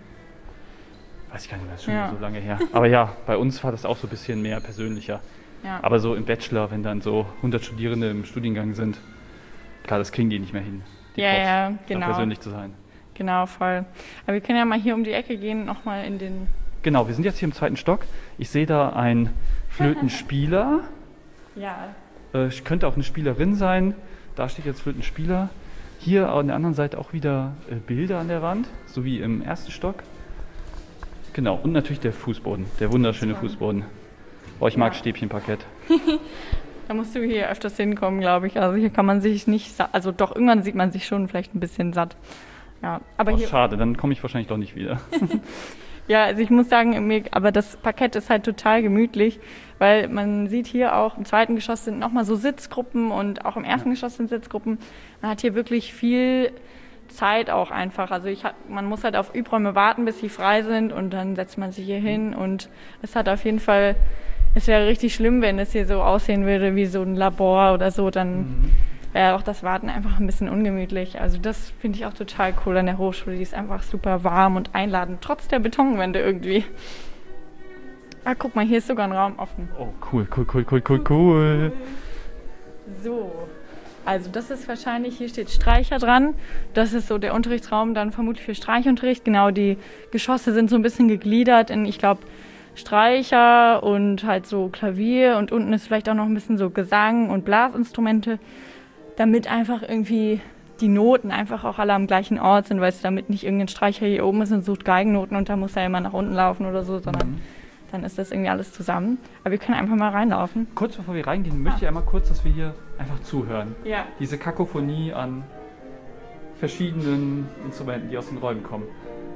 Weiß ich gar nicht mehr, das ist schon ja. so lange her. Aber ja, bei uns war das auch so ein bisschen mehr persönlicher. Ja. Aber so im Bachelor, wenn dann so hundert Studierende im Studiengang sind, klar, das kriegen die nicht mehr hin, die ja, Profs, ja, genau. persönlich zu sein. Genau, voll. Aber wir können ja mal hier um die Ecke gehen, nochmal in den... Genau, wir sind jetzt hier im zweiten Stock. Ich sehe da einen Flötenspieler. Ja. Äh, könnte auch eine Spielerin sein. Da steht jetzt Flötenspieler. Hier an der anderen Seite auch wieder äh, Bilder an der Wand, so wie im ersten Stock. Genau, und natürlich der Fußboden, der wunderschöne Fußboden. Oh, ich ja. mag Stäbchenparkett. Da musst du hier öfters hinkommen, glaube ich. Also hier kann man sich nicht, sa- also doch, irgendwann sieht man sich schon vielleicht ein bisschen satt. Ja, aber oh, hier schade, dann komme ich wahrscheinlich doch nicht wieder. Ja, also ich muss sagen, mir, aber das Parkett ist halt total gemütlich, weil man sieht hier auch, im zweiten Geschoss sind nochmal so Sitzgruppen und auch im ersten ja. Geschoss sind Sitzgruppen. Man hat hier wirklich viel Zeit auch einfach. Also ich, man muss halt auf Übräume warten, bis sie frei sind und dann setzt man sich hier hin und es hat auf jeden Fall, es wäre richtig schlimm, wenn es hier so aussehen würde wie so ein Labor oder so, dann mhm. wäre auch das Warten einfach ein bisschen ungemütlich. Also das finde ich auch total cool an der Hochschule. Die ist einfach super warm und einladend, trotz der Betonwände irgendwie. Ah, guck mal, hier ist sogar ein Raum offen. Oh, cool, cool, cool, cool, cool, cool. So, also das ist wahrscheinlich, hier steht Streicher dran. Das ist so der Unterrichtsraum dann vermutlich für Streichunterricht. Genau, die Geschosse sind so ein bisschen gegliedert in, ich glaube, Streicher und halt so Klavier und unten ist vielleicht auch noch ein bisschen so Gesang und Blasinstrumente, damit einfach irgendwie die Noten einfach auch alle am gleichen Ort sind, weil es damit nicht irgendein Streicher hier oben ist und sucht Geigennoten und da muss er immer nach unten laufen oder so, sondern mhm. dann ist das irgendwie alles zusammen. Aber wir können einfach mal reinlaufen. Kurz bevor wir reingehen, möchte ich einmal kurz, dass wir hier einfach zuhören. Ja. Diese Kakophonie an verschiedenen Instrumenten, die aus den Räumen kommen.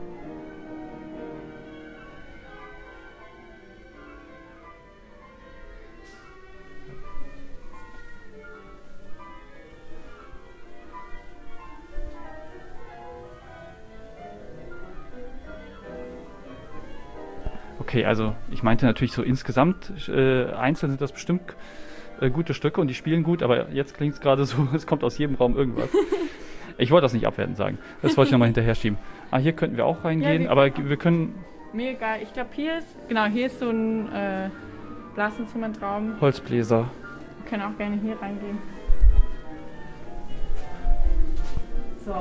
Okay, also ich meinte natürlich so insgesamt, äh, einzeln sind das bestimmt äh, gute Stücke und die spielen gut, aber jetzt klingt es gerade so, es kommt aus jedem Raum irgendwas. Ich wollte das nicht abwertend sagen, das wollte ich nochmal hinterher schieben. Ah, hier könnten wir auch reingehen, ja, wir aber wir können... Mir egal, ich glaube hier ist, genau, hier ist so ein äh, Blasinstrumentraum. Holzbläser. Wir können auch gerne hier reingehen. So.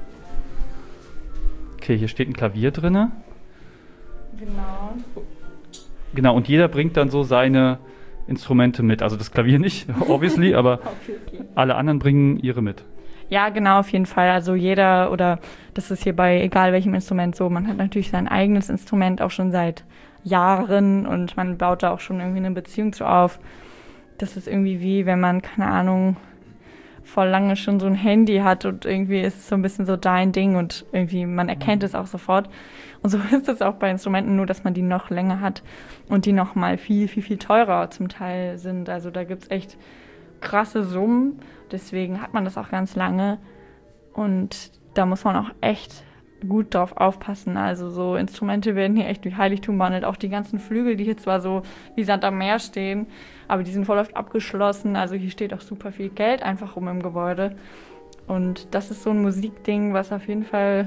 Okay, hier steht ein Klavier drinne. Genau. Genau, und jeder bringt dann so seine Instrumente mit. Also das Klavier nicht, obviously, aber obviously. Alle anderen bringen ihre mit. Ja, genau, auf jeden Fall. Also jeder, oder das ist hier bei egal welchem Instrument so, man hat natürlich sein eigenes Instrument auch schon seit Jahren und man baut da auch schon irgendwie eine Beziehung zu auf. Das ist irgendwie wie, wenn man, keine Ahnung, voll lange schon so ein Handy hat und irgendwie ist es so ein bisschen so dein Ding und irgendwie man erkennt es auch sofort. Und so ist es auch bei Instrumenten, nur dass man die noch länger hat und die noch mal viel, viel, viel teurer zum Teil sind. Also da gibt's echt krasse Summen, deswegen hat man das auch ganz lange und da muss man auch echt gut drauf aufpassen. Also so Instrumente werden hier echt wie Heiligtum behandelt. Auch die ganzen Flügel, die hier zwar so wie Sand am Meer stehen, aber die sind voll oft abgeschlossen. Also hier steht auch super viel Geld einfach rum im Gebäude. Und das ist so ein Musikding, was auf jeden Fall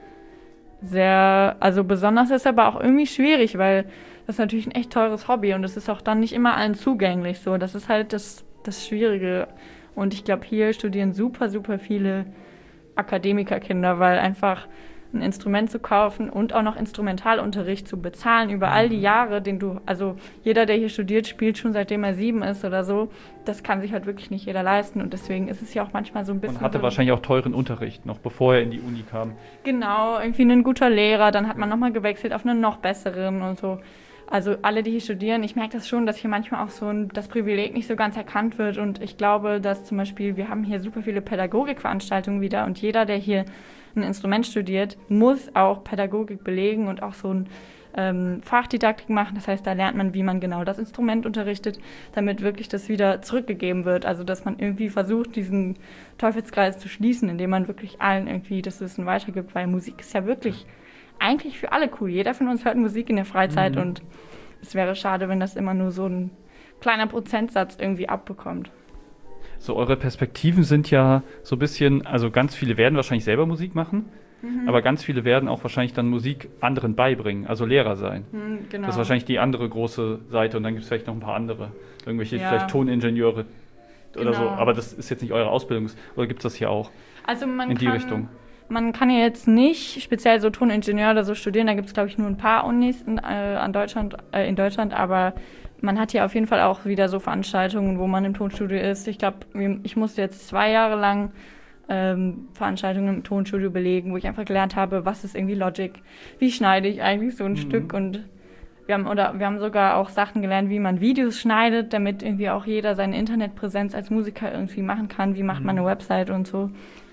sehr, also besonders ist, aber auch irgendwie schwierig, weil das ist natürlich ein echt teures Hobby und es ist auch dann nicht immer allen zugänglich. So, das ist halt das, das Schwierige. Und ich glaube, hier studieren super, super viele Akademikerkinder, weil einfach ein Instrument zu kaufen und auch noch Instrumentalunterricht zu bezahlen über all die Jahre, den du, also jeder, der hier studiert, spielt schon seitdem er sieben ist oder so, das kann sich halt wirklich nicht jeder leisten und deswegen ist es ja auch manchmal so ein bisschen... Und hatte so wahrscheinlich auch teuren Unterricht, noch bevor er in die Uni kam. Genau, irgendwie ein guter Lehrer, dann hat man nochmal gewechselt auf einen noch besseren und so. Also alle, die hier studieren, ich merke das schon, dass hier manchmal auch so ein, das Privileg nicht so ganz erkannt wird und ich glaube, dass zum Beispiel, wir haben hier super viele Pädagogikveranstaltungen wieder und jeder, der hier ein Instrument studiert, muss auch Pädagogik belegen und auch so ein ähm, Fachdidaktik machen. Das heißt, da lernt man, wie man genau das Instrument unterrichtet, damit wirklich das wieder zurückgegeben wird. Also, dass man irgendwie versucht, diesen Teufelskreis zu schließen, indem man wirklich allen irgendwie das Wissen weitergibt, weil Musik ist ja wirklich eigentlich für alle cool. Jeder von uns hört Musik in der Freizeit mhm. und es wäre schade, wenn das immer nur so ein kleiner Prozentsatz irgendwie abbekommt. So, eure Perspektiven sind ja so ein bisschen, also ganz viele werden wahrscheinlich selber Musik machen, mhm. aber ganz viele werden auch wahrscheinlich dann Musik anderen beibringen, also Lehrer sein. Mhm, genau. Das ist wahrscheinlich die andere große Seite und dann gibt es vielleicht noch ein paar andere, irgendwelche ja. vielleicht Toningenieure oder genau. so, aber das ist jetzt nicht eure Ausbildung, oder gibt es das hier auch also man in die kann, Richtung? Man kann ja jetzt nicht speziell so Toningenieur oder so studieren, da gibt es glaube ich nur ein paar Unis in, äh, an Deutschland, äh, in Deutschland, aber man hat hier auf jeden Fall auch wieder so Veranstaltungen, wo man im Tonstudio ist. Ich glaube, ich musste jetzt zwei Jahre lang ähm, Veranstaltungen im Tonstudio belegen, wo ich einfach gelernt habe, was ist irgendwie Logic, wie schneide ich eigentlich so ein mhm. Stück und wir haben oder wir haben sogar auch Sachen gelernt, wie man Videos schneidet, damit irgendwie auch jeder seine Internetpräsenz als Musiker irgendwie machen kann, wie macht mhm. man eine Website und so.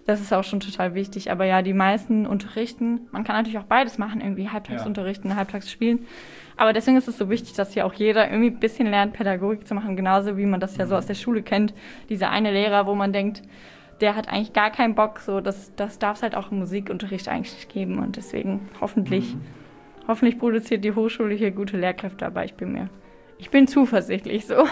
Das ist auch schon total wichtig. Aber ja, die meisten unterrichten. Man kann natürlich auch beides machen, irgendwie halbtags Ja. unterrichten, halbtags spielen. Aber deswegen ist es so wichtig, dass hier auch jeder irgendwie ein bisschen lernt, Pädagogik zu machen. Genauso wie man das ja so aus der Schule kennt. Dieser eine Lehrer, wo man denkt, der hat eigentlich gar keinen Bock. So, das, das darf es halt auch im Musikunterricht eigentlich geben. Und deswegen hoffentlich, Mhm. hoffentlich produziert die Hochschule hier gute Lehrkräfte. Aber ich bin mir, ich bin zuversichtlich so.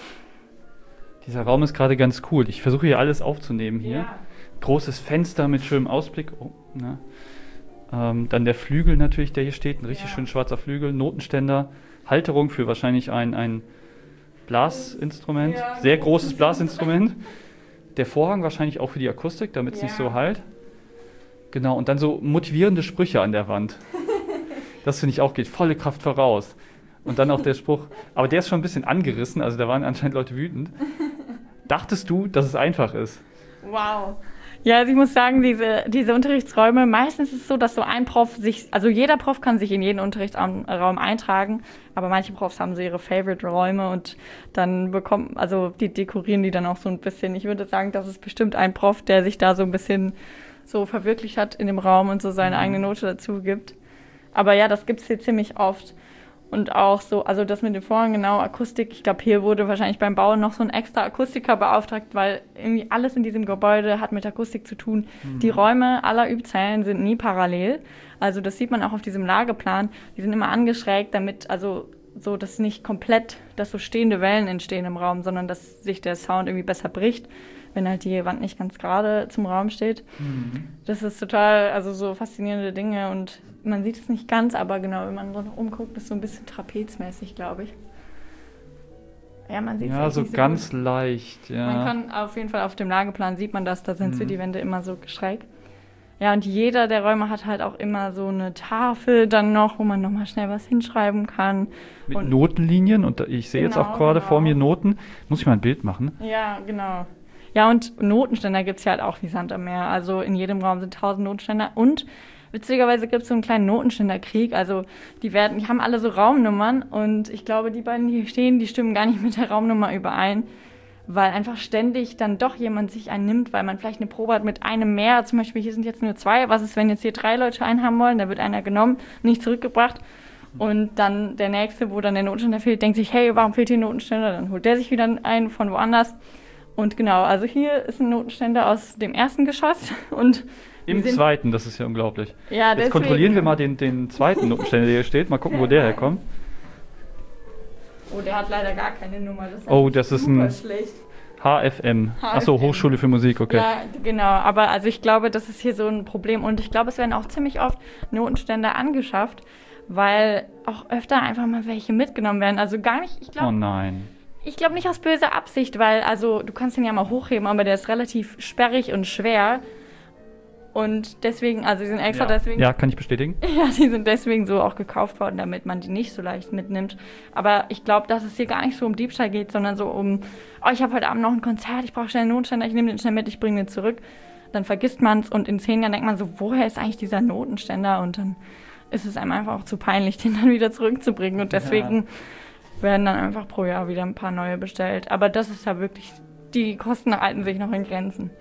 Dieser Raum ist gerade ganz cool. Ich versuche hier alles aufzunehmen hier. Ja. Großes Fenster mit schönem Ausblick. Oh, ne? ähm, dann der Flügel natürlich, der hier steht. Ein richtig Ja. schön schwarzer Flügel. Notenständer. Halterung für wahrscheinlich ein, ein Blasinstrument. Ja. Sehr großes Blasinstrument. Der Vorhang wahrscheinlich auch für die Akustik, damit es Ja. nicht so halt. Genau, und dann so motivierende Sprüche an der Wand. Das finde ich auch geht volle Kraft voraus. Und dann auch der Spruch, aber der ist schon ein bisschen angerissen, also da waren anscheinend Leute wütend. Dachtest du, dass es einfach ist? Wow. Ja, also ich muss sagen, diese, diese Unterrichtsräume, meistens ist es so, dass so ein Prof sich, also jeder Prof kann sich in jeden Unterrichtsraum eintragen, aber manche Profs haben so ihre Favorite-Räume und dann bekommt, also die dekorieren die dann auch so ein bisschen. Ich würde sagen, das ist bestimmt ein Prof, der sich da so ein bisschen so verwirklicht hat in dem Raum und so seine Mhm. eigene Note dazu gibt. Aber ja, das gibt's hier ziemlich oft. Und auch so, also das mit dem Vorhang, genau, Akustik. Ich glaube, hier wurde wahrscheinlich beim Bauen noch so ein extra Akustiker beauftragt, weil irgendwie alles in diesem Gebäude hat mit Akustik zu tun. Die Räume aller Übzellen sind nie parallel. Also das sieht man auch auf diesem Lageplan. Die sind immer angeschrägt, damit, also so, dass nicht komplett, dass so stehende Wellen entstehen im Raum, sondern dass sich der Sound irgendwie besser bricht, wenn halt die Wand nicht ganz gerade zum Raum steht. Das ist total, also so faszinierende Dinge und man sieht es nicht ganz, aber genau, wenn man so noch umguckt, ist so ein bisschen trapezmäßig, glaube ich. Ja, man sieht es Ja, echt so nicht ganz gut. leicht, ja. Man kann auf jeden Fall auf dem Lageplan sieht man das, da sind so Mhm. die Wände immer so schräg. Ja, und jeder der Räume hat halt auch immer so eine Tafel dann noch, wo man nochmal schnell was hinschreiben kann. Mit und- Notenlinien und da- ich sehe jetzt Genau, auch gerade vor genau. mir Noten. Muss ich mal ein Bild machen? Ja, genau. Ja, und Notenständer gibt es ja halt auch wie Sand am Meer. Also in jedem Raum sind tausend Notenständer. Und witzigerweise gibt es so einen kleinen Notenständerkrieg. Also die werden, die haben alle so Raumnummern. Und ich glaube, die beiden, die hier stehen, die stimmen gar nicht mit der Raumnummer überein. Weil einfach ständig dann doch jemand sich einen nimmt, weil man vielleicht eine Probe hat mit einem mehr. Zum Beispiel, hier sind jetzt nur zwei. Was ist, wenn jetzt hier drei Leute einen haben wollen? Da wird einer genommen, nicht zurückgebracht. Und dann der Nächste, wo dann der Notenständer fehlt, denkt sich, hey, warum fehlt hier ein Notenständer? Dann holt der sich wieder einen von woanders. Und genau, also hier ist ein Notenständer aus dem ersten Geschoss. Und Im wir sind- zweiten, das ist ja unglaublich. Ja, Jetzt deswegen. kontrollieren wir mal den, den zweiten Notenständer, der hier steht. Mal gucken, wo der herkommt. Oh, der hat leider gar keine Nummer. Das ist Oh, eigentlich das ist super ein- schlecht. H F M. Achso, H F M. Hochschule für Musik, okay. Ja, genau. Aber also ich glaube, das ist hier so ein Problem. Und ich glaube, es werden auch ziemlich oft Notenständer angeschafft, weil auch öfter einfach mal welche mitgenommen werden. Also gar nicht, ich Oh glaube nein. ich glaube nicht aus böser Absicht, weil also du kannst den ja mal hochheben, aber der ist relativ sperrig und schwer. Und deswegen, also die sind extra Ja. deswegen. Ja, kann ich bestätigen. Ja, die sind deswegen so auch gekauft worden, damit man die nicht so leicht mitnimmt. Aber ich glaube, dass es hier gar nicht so um Diebstahl geht, sondern so um, oh, ich habe heute Abend noch ein Konzert, ich brauche schnell einen Notenständer, ich nehme den schnell mit, ich bringe den zurück. Dann vergisst man es und in zehn Jahren denkt man so, woher ist eigentlich dieser Notenständer? Und dann ist es einem einfach auch zu peinlich, den dann wieder zurückzubringen. Und deswegen werden dann einfach pro Jahr wieder ein paar neue bestellt. Aber das ist ja wirklich, die Kosten halten sich noch in Grenzen.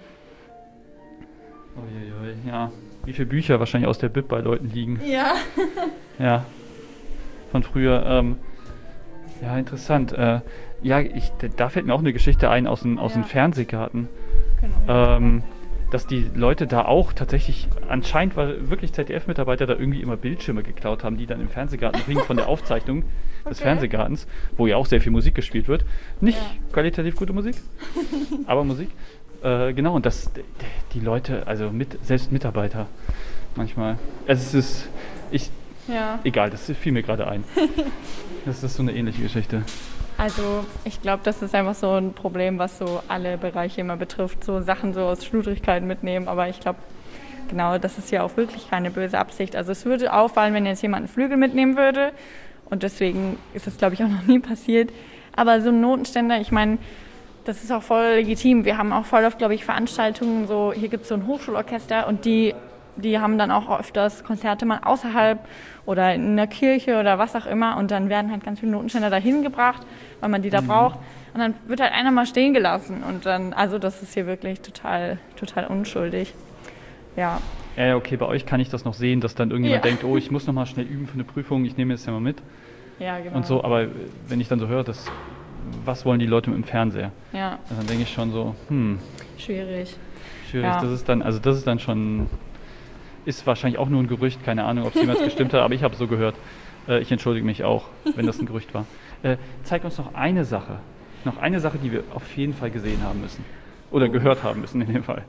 Uiuiui, ja. Wie viele Bücher wahrscheinlich aus der Bib bei Leuten liegen. Ja. Ja. Von früher. Ähm, ja, interessant. Äh, ja, ich, da fällt mir auch eine Geschichte ein aus den, aus den Ja. Fernsehgarten. Genau. Ähm, dass die Leute da auch tatsächlich, anscheinend weil wirklich Z D F-Mitarbeiter da irgendwie immer Bildschirme geklaut haben, die dann im Fernsehgarten hingen von der Aufzeichnung des Okay. Fernsehgartens, wo ja auch sehr viel Musik gespielt wird. Nicht Ja. qualitativ gute Musik, aber Musik. Äh, genau, und das, d- d- die Leute, also mit, selbst Mitarbeiter manchmal. Also es ist, ich, Ja. egal, das fiel mir gerade ein. Das ist so eine ähnliche Geschichte. Also ich glaube, das ist einfach so ein Problem, was so alle Bereiche immer betrifft, so Sachen so aus Schludrigkeiten mitnehmen. Aber ich glaube, genau, das ist ja auch wirklich keine böse Absicht. Also es würde auffallen, wenn jetzt jemand einen Flügel mitnehmen würde. Und deswegen ist das, glaube ich, auch noch nie passiert. Aber so ein Notenständer, ich meine, das ist auch voll legitim. Wir haben auch voll oft, glaube ich, Veranstaltungen, so hier gibt es so ein Hochschulorchester und die, die haben dann auch öfters Konzerte mal außerhalb oder in der Kirche oder was auch immer und dann werden halt ganz viele Notenständer dahin gebracht, weil man die da braucht. Und dann wird halt einer mal stehen gelassen und dann, also das ist hier wirklich total, total unschuldig. Ja. Ja, okay, bei euch kann ich das noch sehen, dass dann irgendjemand Ja. denkt, oh, ich muss noch mal schnell üben für eine Prüfung, ich nehme jetzt ja mal mit. Ja, genau. Und so, aber wenn ich dann so höre, das, was wollen die Leute mit dem Fernseher? Ja, Dann denke ich schon so, hm, schwierig. schwierig. Ja. Das ist dann, also das ist dann schon, ist wahrscheinlich auch nur ein Gerücht, keine Ahnung, ob es jemals gestimmt hat, aber ich habe es so gehört. Äh, ich entschuldige mich auch, wenn das ein Gerücht war. Äh, zeig uns noch eine Sache, noch eine Sache, die wir auf jeden Fall gesehen haben müssen. Oder gehört haben müssen in dem Fall.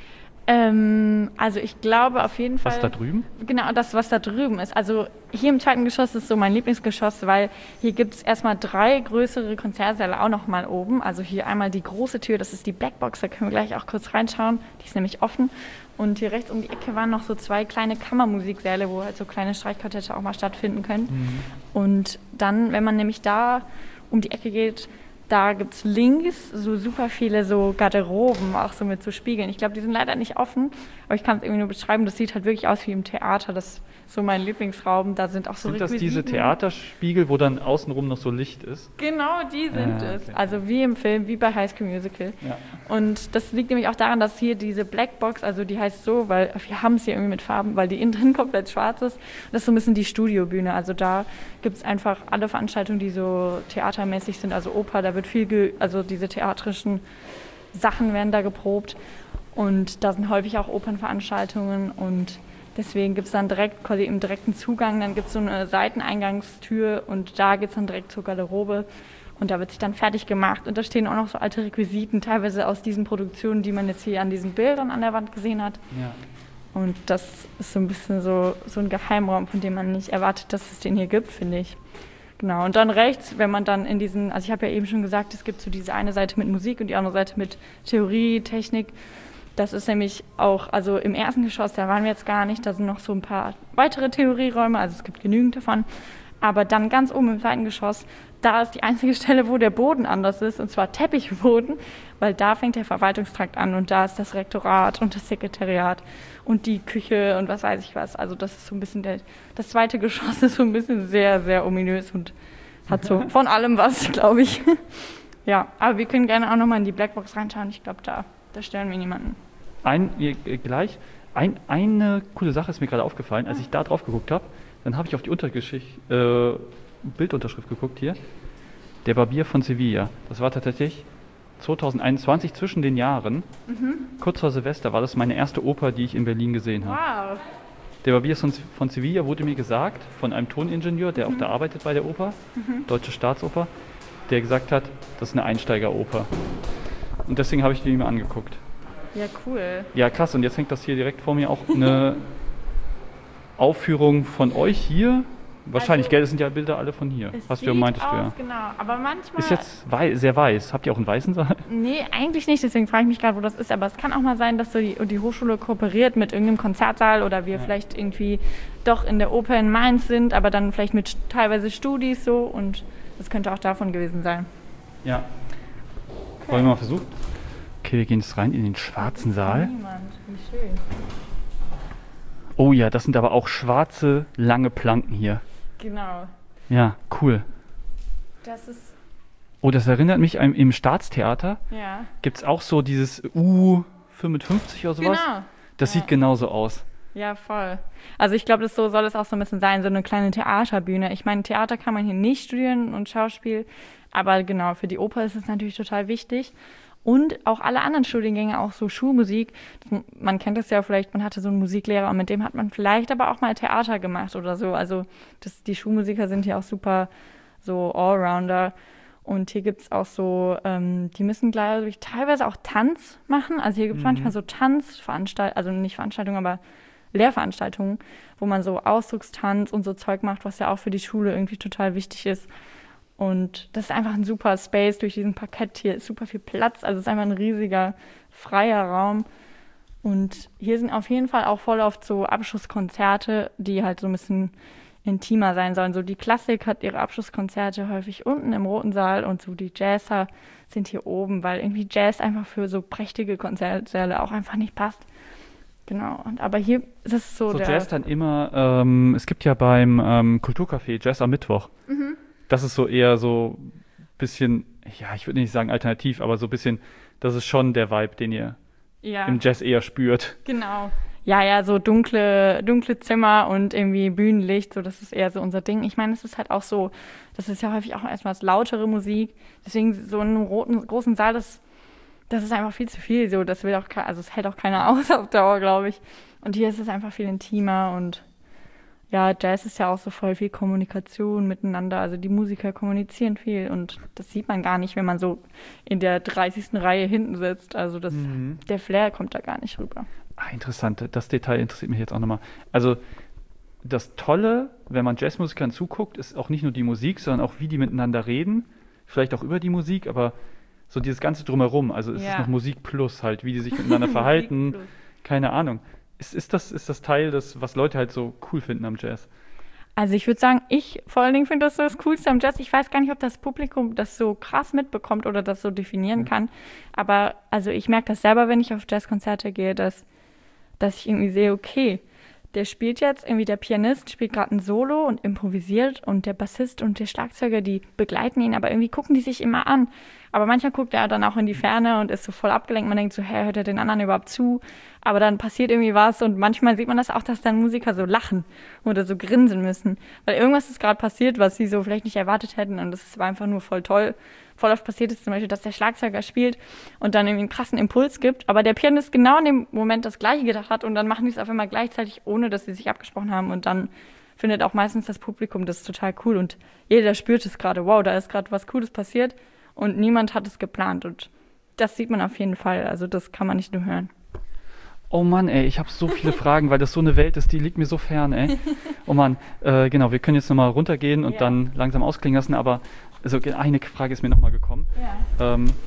Ähm, also ich glaube auf jeden Fall... Was da drüben? Genau, das, was da drüben ist. Also hier im zweiten Geschoss ist so mein Lieblingsgeschoss, weil hier gibt es erstmal drei größere Konzertsäle auch nochmal oben. Also hier einmal die große Tür, das ist die Blackbox, da können wir gleich auch kurz reinschauen. Die ist nämlich offen. Und hier rechts um die Ecke waren noch so zwei kleine Kammermusiksäle, wo halt so kleine Streichquartette auch mal stattfinden können. Mhm. Und dann, wenn man nämlich da um die Ecke geht, da gibt es links so super viele so Garderoben, auch so mit so Spiegeln. Ich glaube, die sind leider nicht offen, aber ich kann es irgendwie nur beschreiben. Das sieht halt wirklich aus wie im Theater. Das ist so mein Lieblingsraum. Da sind auch so Sind das Requisiten. diese Theaterspiegel, wo dann außenrum noch so Licht ist? Genau, die sind Ah, es. okay. Also wie im Film, wie bei High School Musical. Ja. Und das liegt nämlich auch daran, dass hier diese Blackbox, also die heißt so, weil wir haben es hier irgendwie mit Farben, weil die innen drin komplett schwarz ist. Und das ist so ein bisschen die Studiobühne. Also da gibt es einfach alle Veranstaltungen, die so theatermäßig sind, also Oper, da wird viel, ge also diese theatrischen Sachen werden da geprobt. Und da sind häufig auch Opernveranstaltungen und deswegen gibt es dann direkt quasi im direkten Zugang, dann gibt es so eine Seiteneingangstür und da geht es dann direkt zur Garderobe und da wird sich dann fertig gemacht und da stehen auch noch so alte Requisiten, teilweise aus diesen Produktionen, die man jetzt hier an diesen Bildern an der Wand gesehen hat. Ja. Und das ist so ein bisschen so, so ein Geheimraum, von dem man nicht erwartet, dass es den hier gibt, finde ich. Genau, und dann rechts, wenn man dann in diesen, also ich habe ja eben schon gesagt, es gibt so diese eine Seite mit Musik und die andere Seite mit Theorie, Technik. Das ist nämlich auch, also im ersten Geschoss, da waren wir jetzt gar nicht, da sind noch so ein paar weitere Theorieräume, also es gibt genügend davon. Aber dann ganz oben im zweiten Geschoss, da ist die einzige Stelle, wo der Boden anders ist, und zwar Teppichboden, weil da fängt der Verwaltungstrakt an und da ist das Rektorat und das Sekretariat und die Küche und was weiß ich was. Also das ist so ein bisschen, der, das zweite Geschoss ist so ein bisschen sehr, sehr ominös und hat so von allem was, glaube ich. Ja, aber wir können gerne auch nochmal in die Blackbox reinschauen, ich glaube, da, da stören wir niemanden. Ein, äh, gleich, ein, eine coole Sache ist mir gerade aufgefallen, als ich da drauf geguckt habe, dann habe ich auf die Untergeschicht, äh, Bildunterschrift geguckt hier. Der Barbier von Sevilla. Das war tatsächlich zwanzig einundzwanzig, zwischen den Jahren, mhm. kurz vor Silvester, war das meine erste Oper, die ich in Berlin gesehen habe. Wow. Der Barbier von, von Sevilla wurde mir gesagt von einem Toningenieur, der mhm. auch da arbeitet bei der Oper, mhm. Deutsche Staatsoper, der gesagt hat, das ist eine Einsteigeroper. Und deswegen habe ich die mir angeguckt. Ja, cool. Ja, krass. Und jetzt hängt das hier direkt vor mir auch eine Aufführung von euch hier. Wahrscheinlich, Also, gell, das sind ja Bilder alle von hier. Es Was sieht du meintest aus, du ja. genau. Aber manchmal... Ist jetzt wei sehr weiß. Habt ihr auch einen weißen Saal? Nee, eigentlich nicht. Deswegen frage ich mich gerade, wo das ist. Aber es kann auch mal sein, dass so die, die Hochschule kooperiert mit irgendeinem Konzertsaal oder wir Ja. vielleicht irgendwie doch in der Oper in Mainz sind, aber dann vielleicht mit teilweise Studis so. Und das könnte auch davon gewesen sein. Ja. Wollen wir mal versuchen? Okay, wir gehen jetzt rein in den schwarzen Saal. Niemand. Wie schön. Oh ja, das sind aber auch schwarze, lange Planken hier. Genau. Ja, cool. Das ist... Oh, das erinnert mich an, im Staatstheater Ja. gibt es auch so dieses U fünfundfünfzig oder sowas. Genau. Das Ja. sieht genauso aus. Ja, voll. Also ich glaube, das so soll es auch so ein bisschen sein, so eine kleine Theaterbühne. Ich meine, Theater kann man hier nicht studieren und Schauspiel, aber genau, für die Oper ist es natürlich total wichtig. Und auch alle anderen Studiengänge, auch so Schulmusik. Man kennt das ja vielleicht, man hatte so einen Musiklehrer und mit dem hat man vielleicht aber auch mal Theater gemacht oder so. Also das, die Schulmusiker sind hier auch super so Allrounder. Und hier gibt es auch so, ähm, die müssen, glaube ich, teilweise auch Tanz machen. Also hier gibt es Mhm. manchmal so Tanzveranstaltungen, also nicht Veranstaltungen, aber Lehrveranstaltungen, wo man so Ausdruckstanz und so Zeug macht, was ja auch für die Schule irgendwie total wichtig ist. Und das ist einfach ein super Space durch diesen Parkett. Hier ist super viel Platz, also es ist einfach ein riesiger, freier Raum. Und hier sind auf jeden Fall auch voll oft so Abschlusskonzerte, die halt so ein bisschen intimer sein sollen. So die Klassik hat ihre Abschlusskonzerte häufig unten im Roten Saal und so die Jazzer sind hier oben, weil irgendwie Jazz einfach für so prächtige Konzertsäle auch einfach nicht passt. Genau, und aber hier ist es so, So der... Jazz dann immer, ähm, es gibt ja beim ähm, Kulturcafé Jazz am Mittwoch. Mhm. Das ist so eher so ein bisschen ja, ich würde nicht sagen alternativ, aber so ein bisschen, das ist schon der Vibe, den ihr Ja, im Jazz eher spürt. genau. Ja, ja, so dunkle, dunkle Zimmer und irgendwie Bühnenlicht, so das ist eher so unser Ding. Ich meine, es ist halt auch so, das ist ja häufig auch erstmal lautere Musik. Deswegen so in einem roten, großen Saal, das, das ist einfach viel zu viel. So, das will auch, ke- also es hält auch keiner aus auf Dauer, glaube ich. Und hier ist es einfach viel intimer und ja, Jazz ist ja auch so voll viel Kommunikation miteinander. Also die Musiker kommunizieren viel und das sieht man gar nicht, wenn man so in der dreißigsten Reihe hinten sitzt. Also das, Mhm. der Flair kommt da gar nicht rüber. Ah, interessant. Das Detail interessiert mich jetzt auch nochmal. Also das Tolle, wenn man Jazzmusikern zuguckt, ist auch nicht nur die Musik, sondern auch, wie die miteinander reden. Vielleicht auch über die Musik, aber so dieses Ganze drumherum. Also es Ja. ist noch Musik plus halt, wie die sich miteinander verhalten. Musik plus. Keine Ahnung. Ist, ist, das, ist das Teil, des, was Leute halt so cool finden am Jazz? Also ich würde sagen, ich vor allen Dingen finde das so das Coolste am Jazz. Ich weiß gar nicht, ob das Publikum das so krass mitbekommt oder das so definieren Mhm. kann. Aber also ich merke das selber, wenn ich auf Jazzkonzerte gehe, dass, dass ich irgendwie sehe, okay, der spielt jetzt, irgendwie der Pianist spielt gerade ein Solo und improvisiert und der Bassist und der Schlagzeuger, die begleiten ihn, aber irgendwie gucken die sich immer an. Aber manchmal guckt er dann auch in die Ferne und ist so voll abgelenkt. Man denkt so, hä, hört er den anderen überhaupt zu? Aber dann passiert irgendwie was und manchmal sieht man das auch, dass dann Musiker so lachen oder so grinsen müssen. Weil irgendwas ist gerade passiert, was sie so vielleicht nicht erwartet hätten und das war einfach nur voll toll. Voll oft passiert es zum Beispiel, dass der Schlagzeuger spielt und dann irgendwie einen krassen Impuls gibt, aber der Pianist genau in dem Moment das Gleiche gedacht hat und dann machen die es auf einmal gleichzeitig, ohne dass sie sich abgesprochen haben und dann findet auch meistens das Publikum das total cool und jeder spürt es gerade, wow, da ist gerade was Cooles passiert und niemand hat es geplant und das sieht man auf jeden Fall, also das kann man nicht nur hören. Oh Mann, ey, ich habe so viele Fragen, weil das so eine Welt ist, die liegt mir so fern, ey. Oh Mann, äh, genau, wir können jetzt nochmal runtergehen und Ja. dann langsam ausklingen lassen, aber also, eine Frage ist mir nochmal gekommen. Ja. Ähm,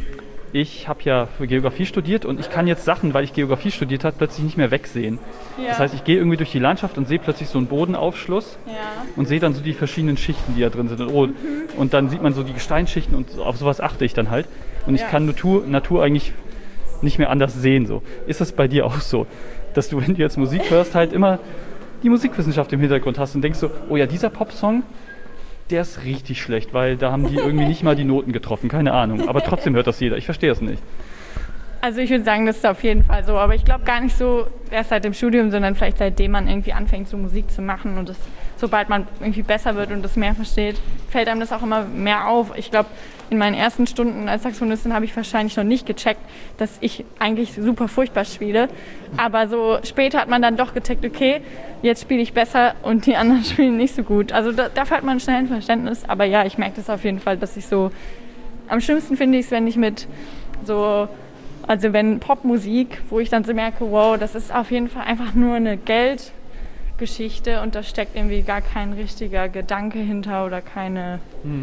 ich habe ja für Geografie studiert und ich kann jetzt Sachen, weil ich Geografie studiert habe, plötzlich nicht mehr wegsehen. Ja. Das heißt, ich gehe irgendwie durch die Landschaft und sehe plötzlich so einen Bodenaufschluss Ja. und sehe dann so die verschiedenen Schichten, die da drin sind. Und, oh, und dann sieht man so die Gesteinsschichten und so- auf sowas achte ich dann halt. Und ich Ja. kann Natur, Natur eigentlich nicht mehr anders sehen. So. Ist das bei dir auch so, dass du, wenn du jetzt Musik hörst, halt immer die Musikwissenschaft im Hintergrund hast und denkst so, oh ja, dieser Popsong, der ist richtig schlecht, weil da haben die irgendwie nicht mal die Noten getroffen, keine Ahnung. Aber trotzdem hört das jeder, ich verstehe es nicht. Also ich würde sagen, das ist auf jeden Fall so, aber ich glaube gar nicht so erst seit dem Studium, sondern vielleicht seitdem man irgendwie anfängt, so Musik zu machen und das, sobald man irgendwie besser wird und das mehr versteht, fällt einem das auch immer mehr auf. Ich glaube, in meinen ersten Stunden als Saxophonistin habe ich wahrscheinlich noch nicht gecheckt, dass ich eigentlich super furchtbar spiele, aber so später hat man dann doch gecheckt, okay, jetzt spiele ich besser und die anderen spielen nicht so gut. Also da, dafür hat man schnell ein Verständnis, aber ja, ich merke das auf jeden Fall, dass ich so, am schlimmsten finde ich es, wenn ich mit so, also wenn Popmusik, wo ich dann so merke, wow, das ist auf jeden Fall einfach nur eine Geldgeschichte und da steckt irgendwie gar kein richtiger Gedanke hinter oder keine,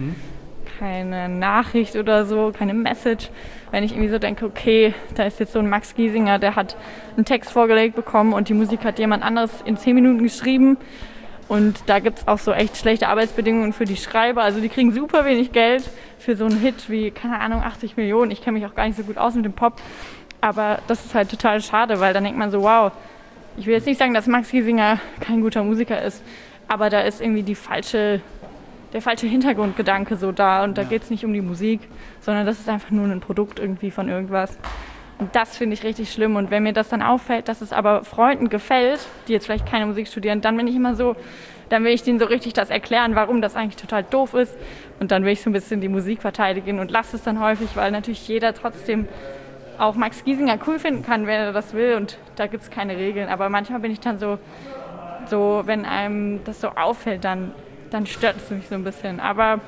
keine Nachricht oder so, keine Message. Wenn ich irgendwie so denke, okay, da ist jetzt so ein Max Giesinger, der hat einen Text vorgelegt bekommen und die Musik hat jemand anderes in zehn Minuten geschrieben. Und da gibt es auch so echt schlechte Arbeitsbedingungen für die Schreiber. Also die kriegen super wenig Geld für so einen Hit wie, keine Ahnung, achtzig Millionen. Ich kenne mich auch gar nicht so gut aus mit dem Pop. Aber das ist halt total schade, weil dann denkt man so, wow, ich will jetzt nicht sagen, dass Max Giesinger kein guter Musiker ist, aber da ist irgendwie die falsche, der falsche Hintergrundgedanke so da. Und da geht es nicht um die Musik, sondern das ist einfach nur ein Produkt irgendwie von irgendwas. Und das finde ich richtig schlimm. Und wenn mir das dann auffällt, dass es aber Freunden gefällt, die jetzt vielleicht keine Musik studieren, dann bin ich immer so, dann will ich denen so richtig das erklären, warum das eigentlich total doof ist. Und dann will ich so ein bisschen die Musik verteidigen und lasse es dann häufig, weil natürlich jeder trotzdem auch Max Giesinger cool finden kann, wenn er das will. Und da gibt es keine Regeln. Aber manchmal bin ich dann so, so wenn einem das so auffällt, dann, dann stört es mich so ein bisschen. Aber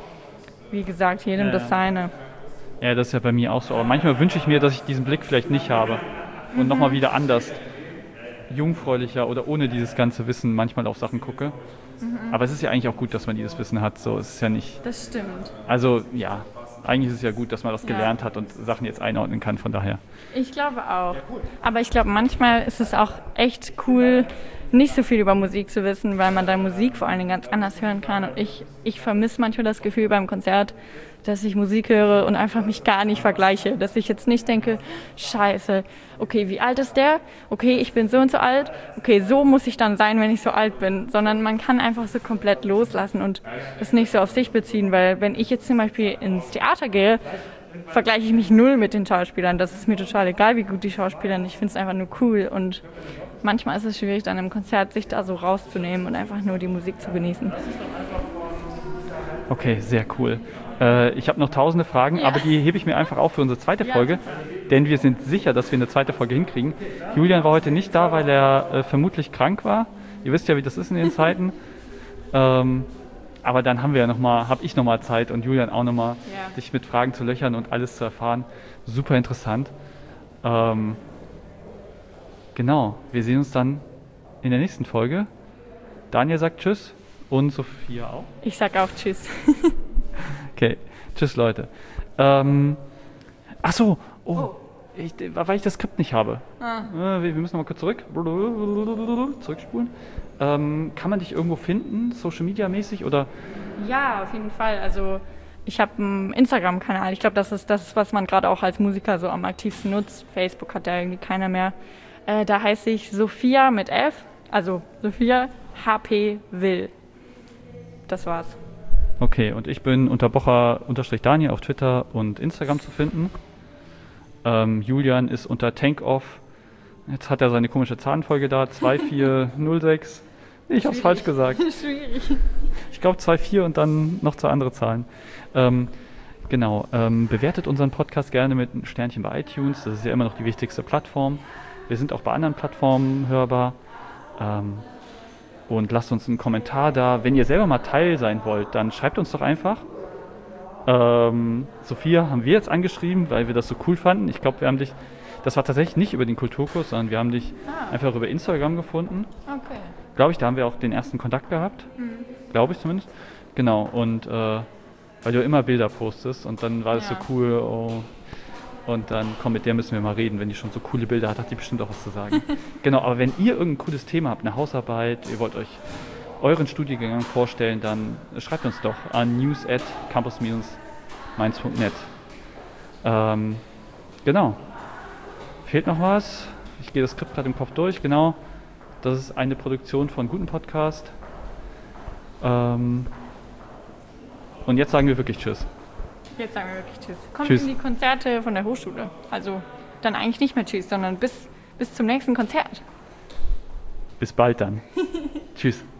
wie gesagt, jedem Ja, das ja. seine. Ja, das ist ja bei mir auch so. Aber manchmal wünsche ich mir, dass ich diesen Blick vielleicht nicht habe und nochmal wieder anders, jungfräulicher oder ohne dieses ganze Wissen manchmal auf Sachen gucke. Aber es ist ja eigentlich auch gut, dass man dieses Wissen hat. So, es ist ja nicht. Das stimmt. Also ja, eigentlich ist es ja gut, dass man das Ja. gelernt hat und Sachen jetzt einordnen kann. Von daher. Ich glaube auch. Aber ich glaube, manchmal ist es auch echt cool, nicht so viel über Musik zu wissen, weil man dann Musik vor allen Dingen ganz anders hören kann. Und ich, ich vermisse manchmal das Gefühl beim Konzert, dass ich Musik höre und einfach mich gar nicht vergleiche. Dass ich jetzt nicht denke, scheiße, okay, wie alt ist der? Okay, ich bin so und so alt. Okay, so muss ich dann sein, wenn ich so alt bin. Sondern man kann einfach so komplett loslassen und das nicht so auf sich beziehen. Weil wenn ich jetzt zum Beispiel ins Theater gehe, vergleiche ich mich null mit den Schauspielern. Das ist mir total egal, wie gut die Schauspieler sind. Ich finde es einfach nur cool. Und manchmal ist es schwierig, dann im Konzert sich da so rauszunehmen und einfach nur die Musik zu genießen. Okay, sehr cool. Äh, ich habe noch tausende Fragen, ja. aber die hebe ich mir einfach auf für unsere zweite ja. Folge, denn wir sind sicher, dass wir eine zweite Folge hinkriegen. Julian war heute nicht da, weil er äh, vermutlich krank war. Ihr wisst ja, wie das ist in den Zeiten. ähm, aber dann haben wir ja noch mal, habe ich nochmal Zeit und Julian auch nochmal, ja. dich mit Fragen zu löchern und alles zu erfahren. Super interessant. Ähm, genau, wir sehen uns dann in der nächsten Folge. Daniel sagt Tschüss und Sophia auch. Ich sag auch Tschüss. Okay, tschüss Leute. Ähm, ach so, oh, oh. Ich, weil ich das Skript nicht habe. Ah. Äh, wir, wir müssen mal kurz zurück. Zurückspulen. Ähm, kann man dich irgendwo finden, Social Media mäßig oder? Ja, auf jeden Fall. Also ich habe einen Instagram-Kanal. Ich glaube, das ist das, was man gerade auch als Musiker so am aktivsten nutzt. Facebook hat ja irgendwie keiner mehr. Äh, da heiße ich Sophia mit F, also Sophia H P Will. Das war's. Okay, und ich bin unter Bocher-Daniel auf Twitter und Instagram zu finden. Ähm, Julian ist unter Tankoff. Jetzt hat er seine komische Zahnfolge da, zwei vier null sechs. Ich hab's falsch gesagt. Schwierig. Ich glaube zwei vier und dann noch zwei andere Zahlen. Ähm, genau, ähm, bewertet unseren Podcast gerne mit einem Sternchen bei iTunes. Das ist ja immer noch die wichtigste Plattform. Wir sind auch bei anderen Plattformen hörbar. Ähm, Und lasst uns einen Kommentar da. Wenn ihr selber mal Teil sein wollt, dann schreibt uns doch einfach. Ähm, Sophia haben wir jetzt angeschrieben, weil wir das so cool fanden. Ich glaube, wir haben dich, das war tatsächlich nicht über den Kulturkurs, sondern wir haben dich ah. einfach über Instagram gefunden. Okay. Glaube ich, da haben wir auch den ersten Kontakt gehabt. Mhm. Glaube ich zumindest. Genau, und äh, weil du immer Bilder postest und dann war das ja. so cool. Oh. Und dann, komm, mit der müssen wir mal reden. Wenn die schon so coole Bilder hat, hat die bestimmt auch was zu sagen. Genau, aber wenn ihr irgendein cooles Thema habt, eine Hausarbeit, ihr wollt euch euren Studiengang vorstellen, dann schreibt uns doch an news at campus mainz punkt net. Ähm, genau. Fehlt noch was? Ich gehe das Skript gerade im Kopf durch, genau. Das ist eine Produktion von Guten Podcast. Ähm, und jetzt sagen wir wirklich Tschüss. Jetzt sagen wir wirklich Tschüss. Kommt tschüss. in die Konzerte von der Hochschule. Also dann eigentlich nicht mehr Tschüss, sondern bis, bis zum nächsten Konzert. Bis bald dann. Tschüss.